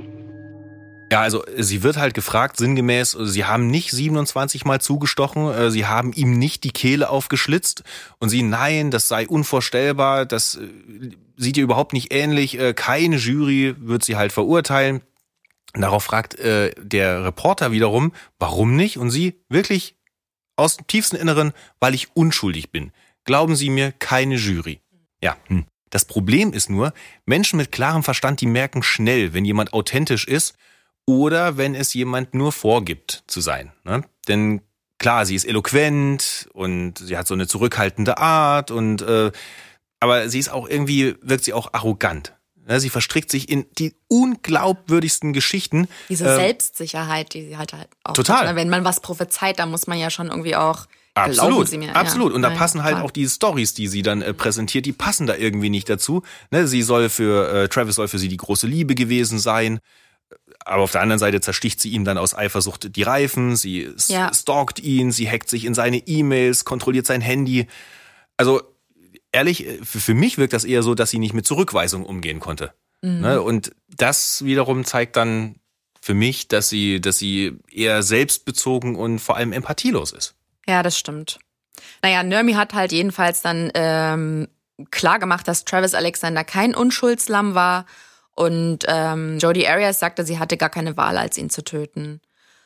Ja, also sie wird halt gefragt, sinngemäß, sie haben nicht 27 Mal zugestochen, sie haben ihm nicht die Kehle aufgeschlitzt und sie, nein, das sei unvorstellbar, das sieht ihr überhaupt nicht ähnlich, keine Jury wird sie halt verurteilen. Darauf fragt der Reporter wiederum, warum nicht? Und sie wirklich aus dem tiefsten Inneren, weil ich unschuldig bin. Glauben Sie mir, keine Jury. Ja, Das Problem ist nur, Menschen mit klarem Verstand, die merken schnell, wenn jemand authentisch ist oder wenn es jemand nur vorgibt zu sein. Ne? Denn klar, sie ist eloquent und sie hat so eine zurückhaltende Art aber sie ist auch wirkt sie auch arrogant. Sie verstrickt sich in die unglaubwürdigsten Geschichten. Diese Selbstsicherheit, die sie halt auch total hat. Wenn man was prophezeit, dann muss man ja schon irgendwie auch absolut, glauben sie mir. Absolut. Ja, und da passen halt auch die Storys, die sie dann präsentiert, die passen da irgendwie nicht dazu. Travis soll für sie die große Liebe gewesen sein. Aber auf der anderen Seite zersticht sie ihm dann aus Eifersucht die Reifen. Sie stalkt ihn, sie hackt sich in seine E-Mails, kontrolliert sein Handy. Also ehrlich, für mich wirkt das eher so, dass sie nicht mit Zurückweisung umgehen konnte. Mhm. Und das wiederum zeigt dann für mich, dass sie eher selbstbezogen und vor allem empathielos ist. Ja, das stimmt. Naja, Nurmi hat halt jedenfalls dann klar gemacht, dass Travis Alexander kein Unschuldslamm war. Und Jodi Arias sagte, sie hatte gar keine Wahl, als ihn zu töten.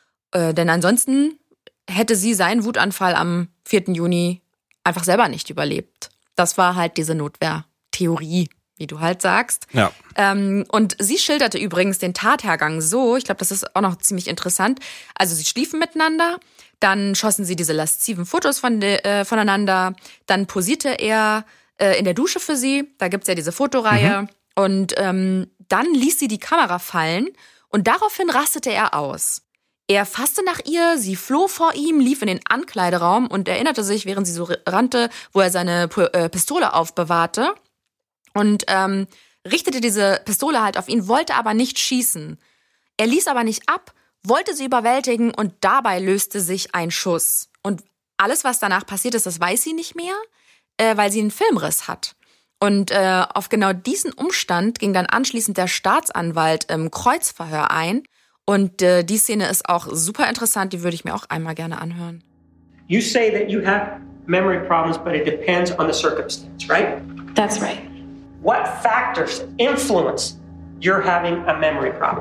Denn ansonsten hätte sie seinen Wutanfall am 4. Juni einfach selber nicht überlebt. Das war halt diese Notwehrtheorie, wie du halt sagst. Ja. Und sie schilderte übrigens den Tathergang so, ich glaube, das ist auch noch ziemlich interessant. Also sie schliefen miteinander, dann schossen sie diese lasziven Fotos voneinander, dann posierte er in der Dusche für sie, da gibt's ja diese Fotoreihe. Mhm. Und dann ließ sie die Kamera fallen und daraufhin rastete er aus. Er fasste nach ihr, sie floh vor ihm, lief in den Ankleideraum und erinnerte sich, während sie so rannte, wo er seine Pistole aufbewahrte und richtete diese Pistole halt auf ihn, wollte aber nicht schießen. Er ließ aber nicht ab, wollte sie überwältigen und dabei löste sich ein Schuss. Und alles, was danach passiert ist, das weiß sie nicht mehr, weil sie einen Filmriss hat. Und auf genau diesen Umstand ging dann anschließend der Staatsanwalt im Kreuzverhör ein. Und die Szene ist auch super interessant, die würde ich mir auch einmal gerne anhören. You say that you have memory problems, but it depends on the circumstance, right? That's right. What factors influence your having a memory problem?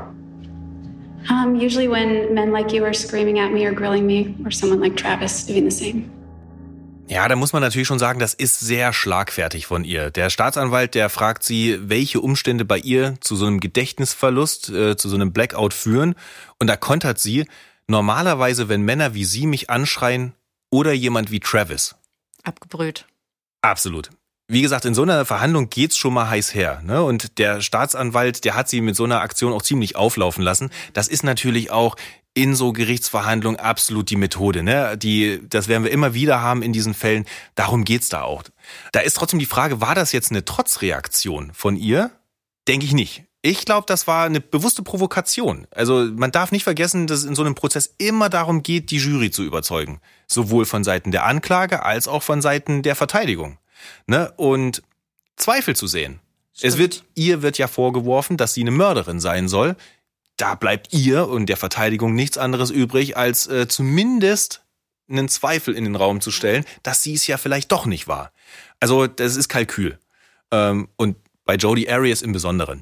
Usually when men like you are screaming at me or grilling me, or someone like Travis doing the same. Ja, da muss man natürlich schon sagen, das ist sehr schlagfertig von ihr. Der Staatsanwalt, der fragt sie, welche Umstände bei ihr zu so einem Gedächtnisverlust, zu so einem Blackout führen. Und da kontert sie, normalerweise, wenn Männer wie sie mich anschreien oder jemand wie Travis. Abgebrüht. Absolut. Wie gesagt, in so einer Verhandlung geht's schon mal heiß her, ne? Und der Staatsanwalt, der hat sie mit so einer Aktion auch ziemlich auflaufen lassen. Das ist natürlich auch in so Gerichtsverhandlungen absolut die Methode, ne? Das werden wir immer wieder haben in diesen Fällen. Darum geht's da auch. Da ist trotzdem die Frage, war das jetzt eine Trotzreaktion von ihr? Denke ich nicht. Ich glaube, das war eine bewusste Provokation. Also man darf nicht vergessen, dass es in so einem Prozess immer darum geht, die Jury zu überzeugen. Sowohl von Seiten der Anklage als auch von Seiten der Verteidigung. Ne? Und Zweifel zu sehen. Ihr wird ja vorgeworfen, dass sie eine Mörderin sein soll. Da bleibt ihr und der Verteidigung nichts anderes übrig, als zumindest einen Zweifel in den Raum zu stellen, dass sie es ja vielleicht doch nicht war. Also das ist Kalkül. Und bei Jodi Arias im Besonderen.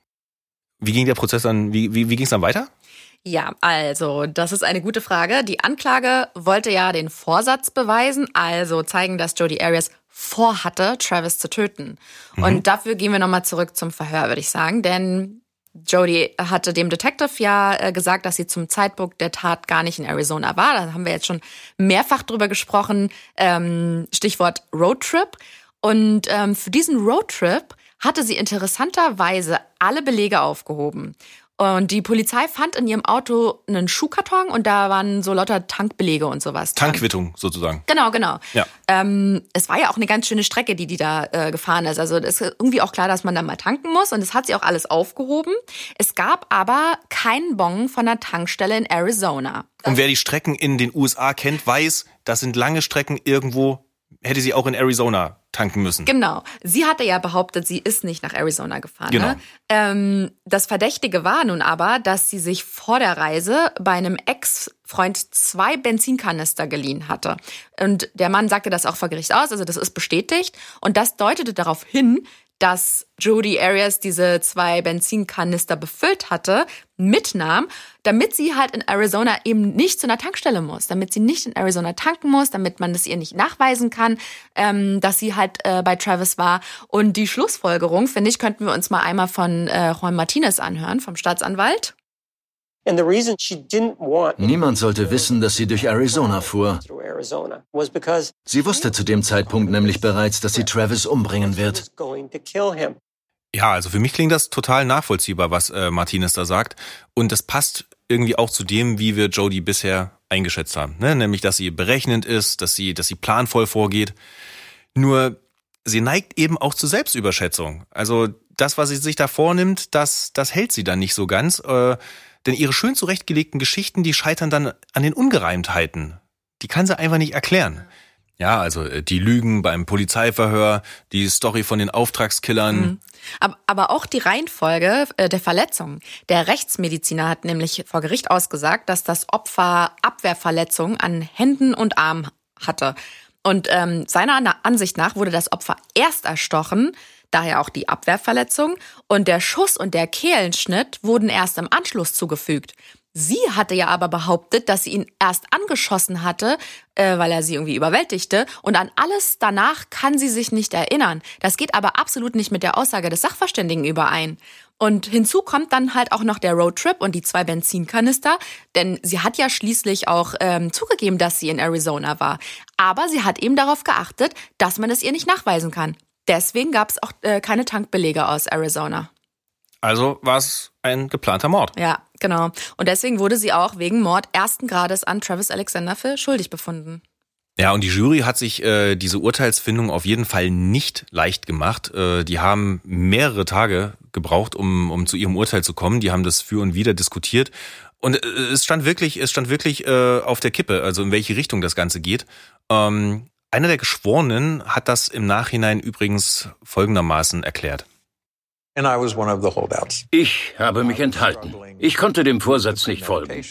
Wie ging der Prozess dann, wie ging es dann weiter? Ja, also das ist eine gute Frage. Die Anklage wollte ja den Vorsatz beweisen, also zeigen, dass Jodi Arias vorhatte, Travis zu töten. Und dafür gehen wir nochmal zurück zum Verhör, würde ich sagen, denn Jodi hatte dem Detective ja gesagt, dass sie zum Zeitpunkt der Tat gar nicht in Arizona war. Da haben wir jetzt schon mehrfach drüber gesprochen, Stichwort Roadtrip. Und für diesen Roadtrip hatte sie interessanterweise alle Belege aufgehoben. Und die Polizei fand in ihrem Auto einen Schuhkarton und da waren so lauter Tankbelege und sowas. Tankquittung sozusagen. Genau. Ja. Es war ja auch eine ganz schöne Strecke, die da gefahren ist. Also es ist irgendwie auch klar, dass man da mal tanken muss und das hat sie auch alles aufgehoben. Es gab aber keinen Bon von einer Tankstelle in Arizona. Und wer die Strecken in den USA kennt, weiß, das sind lange Strecken irgendwo, hätte sie auch in Arizona tanken müssen. Genau. Sie hatte ja behauptet, sie ist nicht nach Arizona gefahren. Genau. Ne? Das Verdächtige war nun aber, dass sie sich vor der Reise bei einem Ex-Freund 2 Benzinkanister geliehen hatte. Und der Mann sagte das auch vor Gericht aus, also das ist bestätigt. Und das deutete darauf hin, dass Jodi Arias diese 2 Benzinkanister befüllt hatte, mitnahm, damit sie halt in Arizona eben nicht zu einer Tankstelle muss, damit sie nicht in Arizona tanken muss, damit man es ihr nicht nachweisen kann, dass sie halt bei Travis war. Und die Schlussfolgerung, finde ich, könnten wir uns mal einmal von Juan Martinez anhören, vom Staatsanwalt. Niemand sollte wissen, dass sie durch Arizona fuhr. Sie wusste zu dem Zeitpunkt nämlich bereits, dass sie Travis umbringen wird. Ja, also für mich klingt das total nachvollziehbar, was Martinez da sagt. Und das passt irgendwie auch zu dem, wie wir Jodi bisher eingeschätzt haben. Ne? Nämlich, dass sie berechnend ist, dass sie planvoll vorgeht. Nur sie neigt eben auch zur Selbstüberschätzung. Also das, was sie sich da vornimmt, das hält sie dann nicht so ganz. Denn ihre schön zurechtgelegten Geschichten, die scheitern dann an den Ungereimtheiten. Die kann sie einfach nicht erklären. Ja, also die Lügen beim Polizeiverhör, die Story von den Auftragskillern. Aber auch die Reihenfolge der Verletzungen. Der Rechtsmediziner hat nämlich vor Gericht ausgesagt, dass das Opfer Abwehrverletzungen an Händen und Armen hatte. Und seiner Ansicht nach wurde das Opfer erst erstochen, daher auch die Abwehrverletzung. Und der Schuss und der Kehlenschnitt wurden erst im Anschluss zugefügt. Sie hatte ja aber behauptet, dass sie ihn erst angeschossen hatte, weil er sie irgendwie überwältigte. Und an alles danach kann sie sich nicht erinnern. Das geht aber absolut nicht mit der Aussage des Sachverständigen überein. Und hinzu kommt dann halt auch noch der Roadtrip und die 2 Benzinkanister. Denn sie hat ja schließlich auch zugegeben, dass sie in Arizona war. Aber sie hat eben darauf geachtet, dass man es ihr nicht nachweisen kann. Deswegen gab es auch keine Tankbelege aus Arizona. Also war es ein geplanter Mord. Ja, genau. Und deswegen wurde sie auch wegen Mord 1. Grades an Travis Alexander für schuldig befunden. Ja, und die Jury hat sich diese Urteilsfindung auf jeden Fall nicht leicht gemacht. Die haben mehrere Tage gebraucht, um zu ihrem Urteil zu kommen. Die haben das für und wider diskutiert. Und es stand wirklich auf der Kippe, also in welche Richtung das Ganze geht. Einer der Geschworenen hat das im Nachhinein übrigens folgendermaßen erklärt. Ich habe mich enthalten. Ich konnte dem Vorsatz nicht folgen.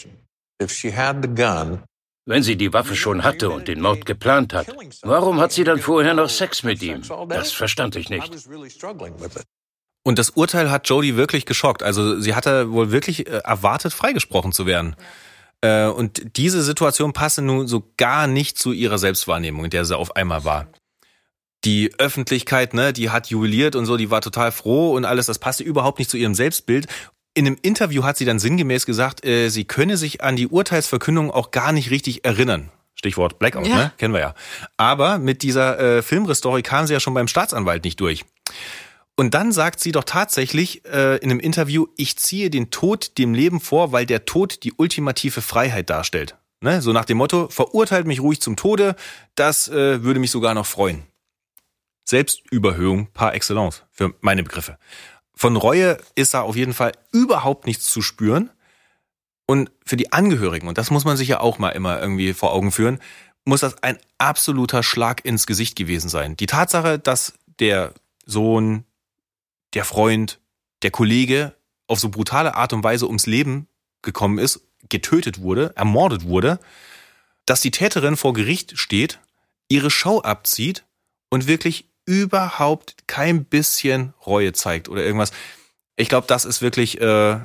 Wenn sie die Waffe schon hatte und den Mord geplant hat, warum hat sie dann vorher noch Sex mit ihm? Das verstand ich nicht. Und das Urteil hat Jodi wirklich geschockt. Also sie hatte wohl wirklich erwartet, freigesprochen zu werden. Und diese Situation passe nun so gar nicht zu ihrer Selbstwahrnehmung, in der sie auf einmal war. Die Öffentlichkeit, ne, die hat jubiliert und so, die war total froh und alles, das passte überhaupt nicht zu ihrem Selbstbild. In einem Interview hat sie dann sinngemäß gesagt, sie könne sich an die Urteilsverkündung auch gar nicht richtig erinnern. Stichwort Blackout, ja. Ne? Kennen wir ja. Aber mit dieser Filmrestory kam sie ja schon beim Staatsanwalt nicht durch. Und dann sagt sie doch tatsächlich in einem Interview, ich ziehe den Tod dem Leben vor, weil der Tod die ultimative Freiheit darstellt. Ne? So nach dem Motto, verurteilt mich ruhig zum Tode, das würde mich sogar noch freuen. Selbstüberhöhung par excellence für meine Begriffe. Von Reue ist da auf jeden Fall überhaupt nichts zu spüren. Und für die Angehörigen, und das muss man sich ja auch mal immer irgendwie vor Augen führen, muss das ein absoluter Schlag ins Gesicht gewesen sein. Die Tatsache, dass der Sohn, der Freund, der Kollege auf so brutale Art und Weise ums Leben gekommen ist, getötet wurde, ermordet wurde, dass die Täterin vor Gericht steht, ihre Show abzieht und wirklich überhaupt kein bisschen Reue zeigt oder irgendwas. Ich glaube, das ist wirklich,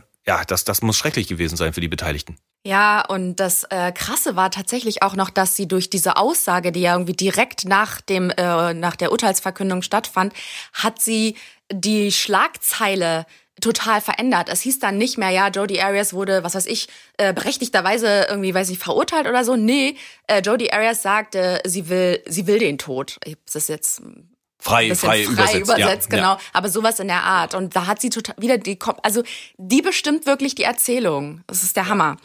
das muss schrecklich gewesen sein für die Beteiligten. Ja, und das Krasse war tatsächlich auch noch, dass sie durch diese Aussage, die ja irgendwie direkt nach der Urteilsverkündung stattfand, hat sie die Schlagzeile total verändert. Es hieß dann nicht mehr, ja, Jodi Arias wurde, berechtigterweise irgendwie, verurteilt oder so. Nee, Jodi Arias sagte, sie will den Tod. Das ist jetzt frei übersetzt, ja, genau. Ja. Aber sowas in der Art. Und da hat sie total wieder die bestimmt wirklich die Erzählung. Das ist der Hammer.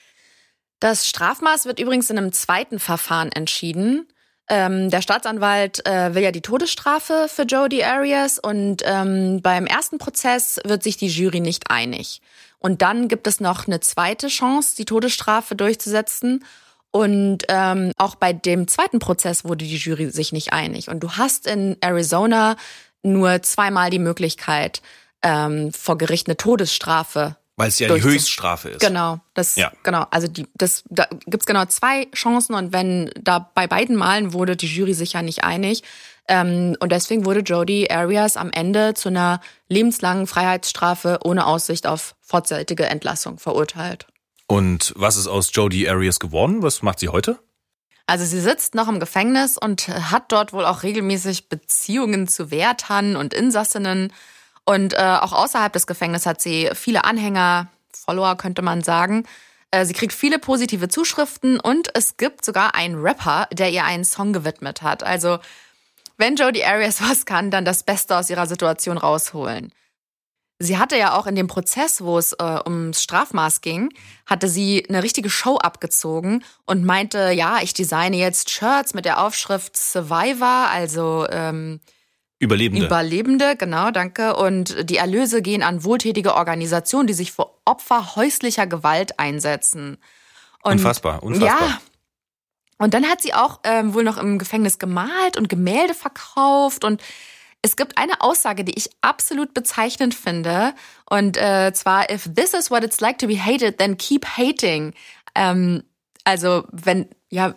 Das Strafmaß wird übrigens in einem zweiten Verfahren entschieden. Der Staatsanwalt will ja die Todesstrafe für Jodi Arias und beim ersten Prozess wird sich die Jury nicht einig. Und dann gibt es noch eine zweite Chance, die Todesstrafe durchzusetzen. Und auch bei dem zweiten Prozess wurde die Jury sich nicht einig. Und du hast in Arizona nur 2-mal die Möglichkeit, vor Gericht eine Todesstrafe. Weil es ja die Höchststrafe ist. Genau, genau. Also da gibt's genau 2 Chancen und wenn da bei beiden Malen wurde die Jury sich ja nicht einig. Und deswegen wurde Jodi Arias am Ende zu einer lebenslangen Freiheitsstrafe ohne Aussicht auf vorzeitige Entlassung verurteilt. Und was ist aus Jodi Arias geworden? Was macht sie heute? Also sie sitzt noch im Gefängnis und hat dort wohl auch regelmäßig Beziehungen zu Wärtern und Insassinnen. Und auch außerhalb des Gefängnisses hat sie viele Anhänger, Follower könnte man sagen. Sie kriegt viele positive Zuschriften und es gibt sogar einen Rapper, der ihr einen Song gewidmet hat. Also wenn Jodi Arias was kann, dann das Beste aus ihrer Situation rausholen. Sie hatte ja auch in dem Prozess, wo es ums Strafmaß ging, hatte sie eine richtige Show abgezogen und meinte, ja, ich designe jetzt Shirts mit der Aufschrift Survivor, also Überlebende, genau, danke. Und die Erlöse gehen an wohltätige Organisationen, die sich für Opfer häuslicher Gewalt einsetzen. Und unfassbar. Ja. Und dann hat sie auch wohl noch im Gefängnis gemalt und Gemälde verkauft. Und es gibt eine Aussage, die ich absolut bezeichnend finde. Und zwar, if this is what it's like to be hated, then keep hating. Also wenn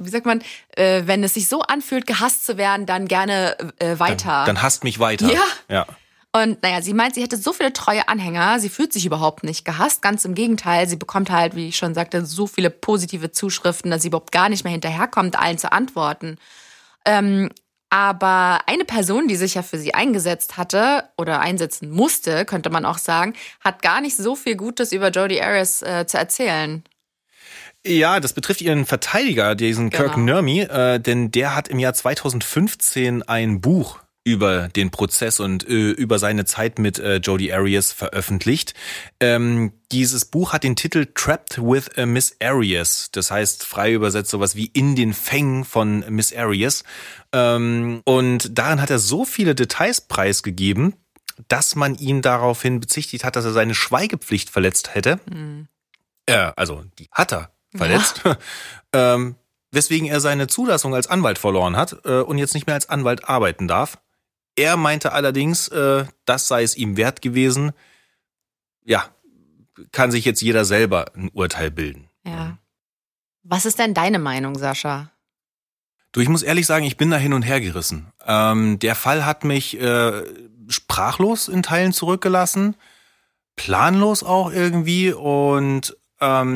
es sich so anfühlt, gehasst zu werden, dann gerne weiter. Dann hasst mich weiter. Ja. Und sie meint, sie hätte so viele treue Anhänger, sie fühlt sich überhaupt nicht gehasst. Ganz im Gegenteil, sie bekommt halt, wie ich schon sagte, so viele positive Zuschriften, dass sie überhaupt gar nicht mehr hinterherkommt, allen zu antworten. Aber eine Person, die sich ja für sie eingesetzt hatte oder einsetzen musste, könnte man auch sagen, hat gar nicht so viel Gutes über Jodi Arias zu erzählen. Ja, das betrifft ihren Verteidiger, diesen Kirk Nurmi, denn der hat im Jahr 2015 ein Buch über den Prozess und über seine Zeit mit Jodi Arias veröffentlicht. Dieses Buch hat den Titel Trapped with Miss Arias, das heißt frei übersetzt sowas wie in den Fängen von Miss Arias. Und darin hat er so viele Details preisgegeben, dass man ihn daraufhin bezichtigt hat, dass er seine Schweigepflicht verletzt hätte. Also die hat er verletzt, weswegen er seine Zulassung als Anwalt verloren hat und jetzt nicht mehr als Anwalt arbeiten darf. Er meinte allerdings, das sei es ihm wert gewesen. Ja, kann sich jetzt jeder selber ein Urteil bilden. Ja. Was ist denn deine Meinung, Sascha? Du, ich muss ehrlich sagen, ich bin da hin und her gerissen. Der Fall hat mich sprachlos in Teilen zurückgelassen, planlos auch irgendwie und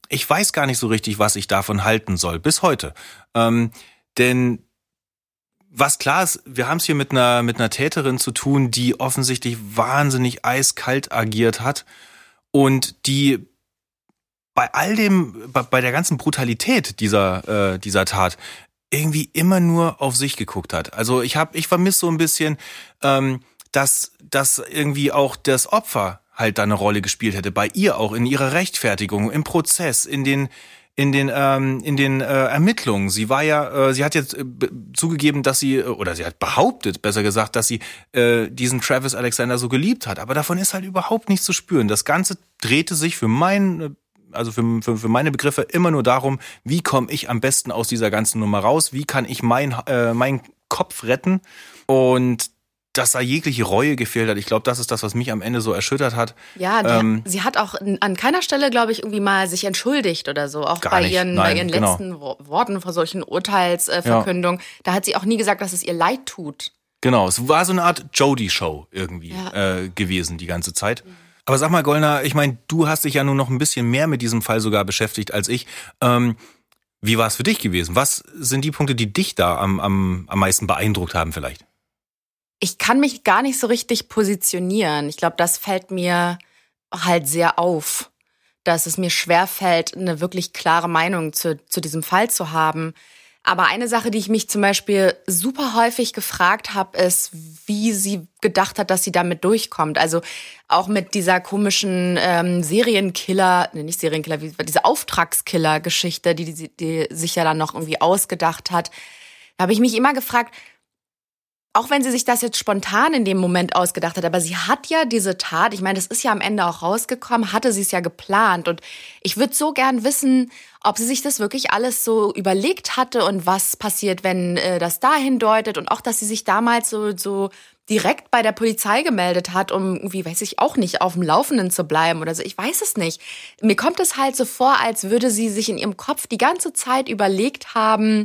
ich weiß gar nicht so richtig, was ich davon halten soll, bis heute. Denn was klar ist, wir haben es hier mit einer Täterin zu tun, die offensichtlich wahnsinnig eiskalt agiert hat und die bei all dem, bei der ganzen Brutalität dieser Tat irgendwie immer nur auf sich geguckt hat. Also ich vermisse so ein bisschen, dass irgendwie auch das Opfer halt da eine Rolle gespielt hätte, bei ihr auch in ihrer Rechtfertigung, im Prozess, in den Ermittlungen. Sie hat jetzt zugegeben, sie hat behauptet, besser gesagt, dass sie diesen Travis Alexander so geliebt hat. Aber davon ist halt überhaupt nichts zu spüren. Das Ganze drehte sich für meine Begriffe immer nur darum, wie komme ich am besten aus dieser ganzen Nummer raus? Wie kann ich meinen Kopf retten? Und dass da jegliche Reue gefehlt hat. Ich glaube, das ist das, was mich am Ende so erschüttert hat. Ja, sie hat auch an keiner Stelle, glaube ich, irgendwie mal sich entschuldigt oder so. Auch bei ihren letzten Worten vor solchen Urteilsverkündungen. Ja. Da hat sie auch nie gesagt, dass es ihr leid tut. Genau, es war so eine Art Jodie-Show irgendwie gewesen die ganze Zeit. Aber sag mal, Goldner, ich meine, du hast dich ja nun noch ein bisschen mehr mit diesem Fall sogar beschäftigt als ich. Wie war es für dich gewesen? Was sind die Punkte, die dich da am meisten beeindruckt haben vielleicht? Ich kann mich gar nicht so richtig positionieren. Ich glaube, das fällt mir halt sehr auf, dass es mir schwerfällt, eine wirklich klare Meinung zu diesem Fall zu haben. Aber eine Sache, die ich mich zum Beispiel super häufig gefragt habe, ist, wie sie gedacht hat, dass sie damit durchkommt. Also auch mit dieser komischen diese Auftragskiller-Geschichte, die sich ja dann noch irgendwie ausgedacht hat. Da habe ich mich immer gefragt, auch wenn sie sich das jetzt spontan in dem Moment ausgedacht hat, aber sie hat ja diese Tat, ich meine, das ist ja am Ende auch rausgekommen, hatte sie es ja geplant. Und ich würde so gern wissen, ob sie sich das wirklich alles so überlegt hatte und was passiert, wenn das dahin deutet. Und auch, dass sie sich damals so direkt bei der Polizei gemeldet hat, um irgendwie, weiß ich auch nicht, auf dem Laufenden zu bleiben oder so. Ich weiß es nicht. Mir kommt es halt so vor, als würde sie sich in ihrem Kopf die ganze Zeit überlegt haben,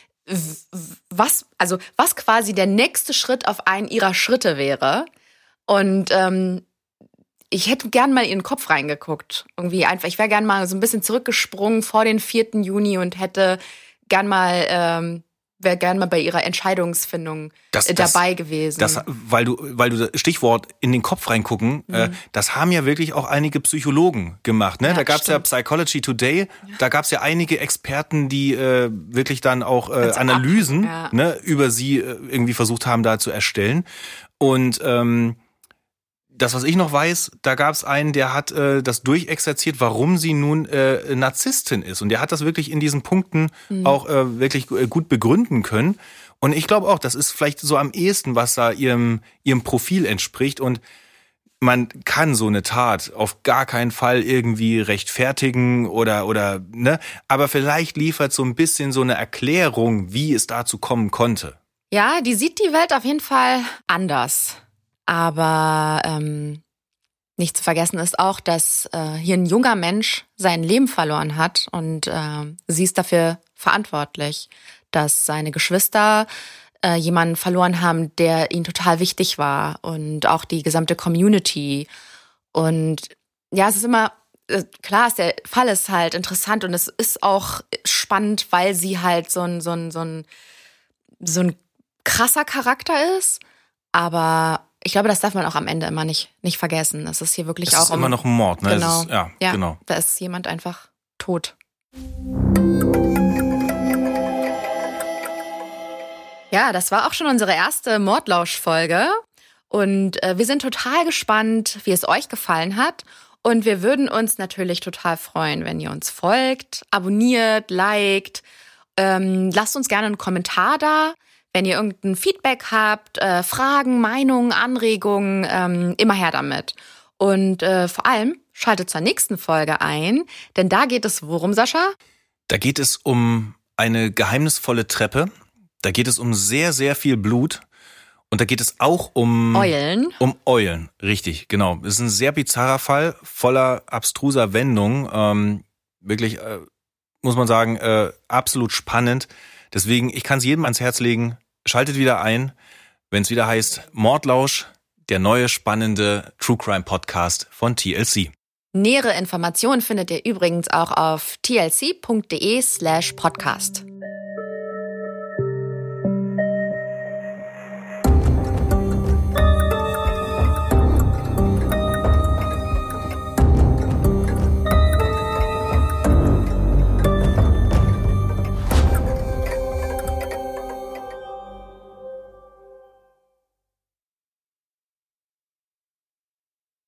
was quasi der nächste Schritt auf einen ihrer Schritte wäre. Und ich hätte gern mal in ihren Kopf reingeguckt. Irgendwie einfach, ich wäre gern mal so ein bisschen zurückgesprungen vor den 4. Juni und wäre gern mal bei ihrer Entscheidungsfindung dabei gewesen. Weil du das Stichwort in den Kopf reingucken, das haben ja wirklich auch einige Psychologen gemacht. Ne? Ja, da gab es ja Psychology Today, da gab es ja einige Experten, die wirklich dann auch Analysen über sie irgendwie versucht haben, da zu erstellen. Und das, was ich noch weiß, da gab es einen, der hat das durchexerziert, warum sie nun Narzisstin ist. Und der hat das wirklich in diesen Punkten auch wirklich gut begründen können. Und ich glaube auch, das ist vielleicht so am ehesten, was da ihrem Profil entspricht. Und man kann so eine Tat auf gar keinen Fall irgendwie rechtfertigen oder ne. Aber vielleicht liefert so ein bisschen so eine Erklärung, wie es dazu kommen konnte. Ja, die sieht die Welt auf jeden Fall anders. Aber nicht zu vergessen ist auch, dass hier ein junger Mensch sein Leben verloren hat und sie ist dafür verantwortlich, dass seine Geschwister jemanden verloren haben, der ihnen total wichtig war und auch die gesamte Community. Und ja, es ist immer, klar, der Fall ist halt interessant und es ist auch spannend, weil sie halt so ein krasser Charakter ist, aber ich glaube, das darf man auch am Ende immer nicht vergessen. Das ist hier wirklich auch immer noch ein Mord, ne? Genau. Genau. Da ist jemand einfach tot. Ja, das war auch schon unsere erste Mordlausch-Folge. Und wir sind total gespannt, wie es euch gefallen hat. Und wir würden uns natürlich total freuen, wenn ihr uns folgt, abonniert, liked. Lasst uns gerne einen Kommentar da. Wenn ihr irgendein Feedback habt, Fragen, Meinungen, Anregungen, immer her damit. Und vor allem schaltet zur nächsten Folge ein, denn da geht es worum, Sascha? Da geht es um eine geheimnisvolle Treppe. Da geht es um sehr, sehr viel Blut. Und da geht es auch um Eulen. Um Eulen, richtig, genau. Es ist ein sehr bizarrer Fall, voller abstruser Wendungen. Wirklich, muss man sagen, absolut spannend. Deswegen, ich kann es jedem ans Herz legen, schaltet wieder ein, wenn es wieder heißt Mordlausch, der neue spannende True Crime Podcast von TLC. Nähere Informationen findet ihr übrigens auch auf tlc.de/podcast.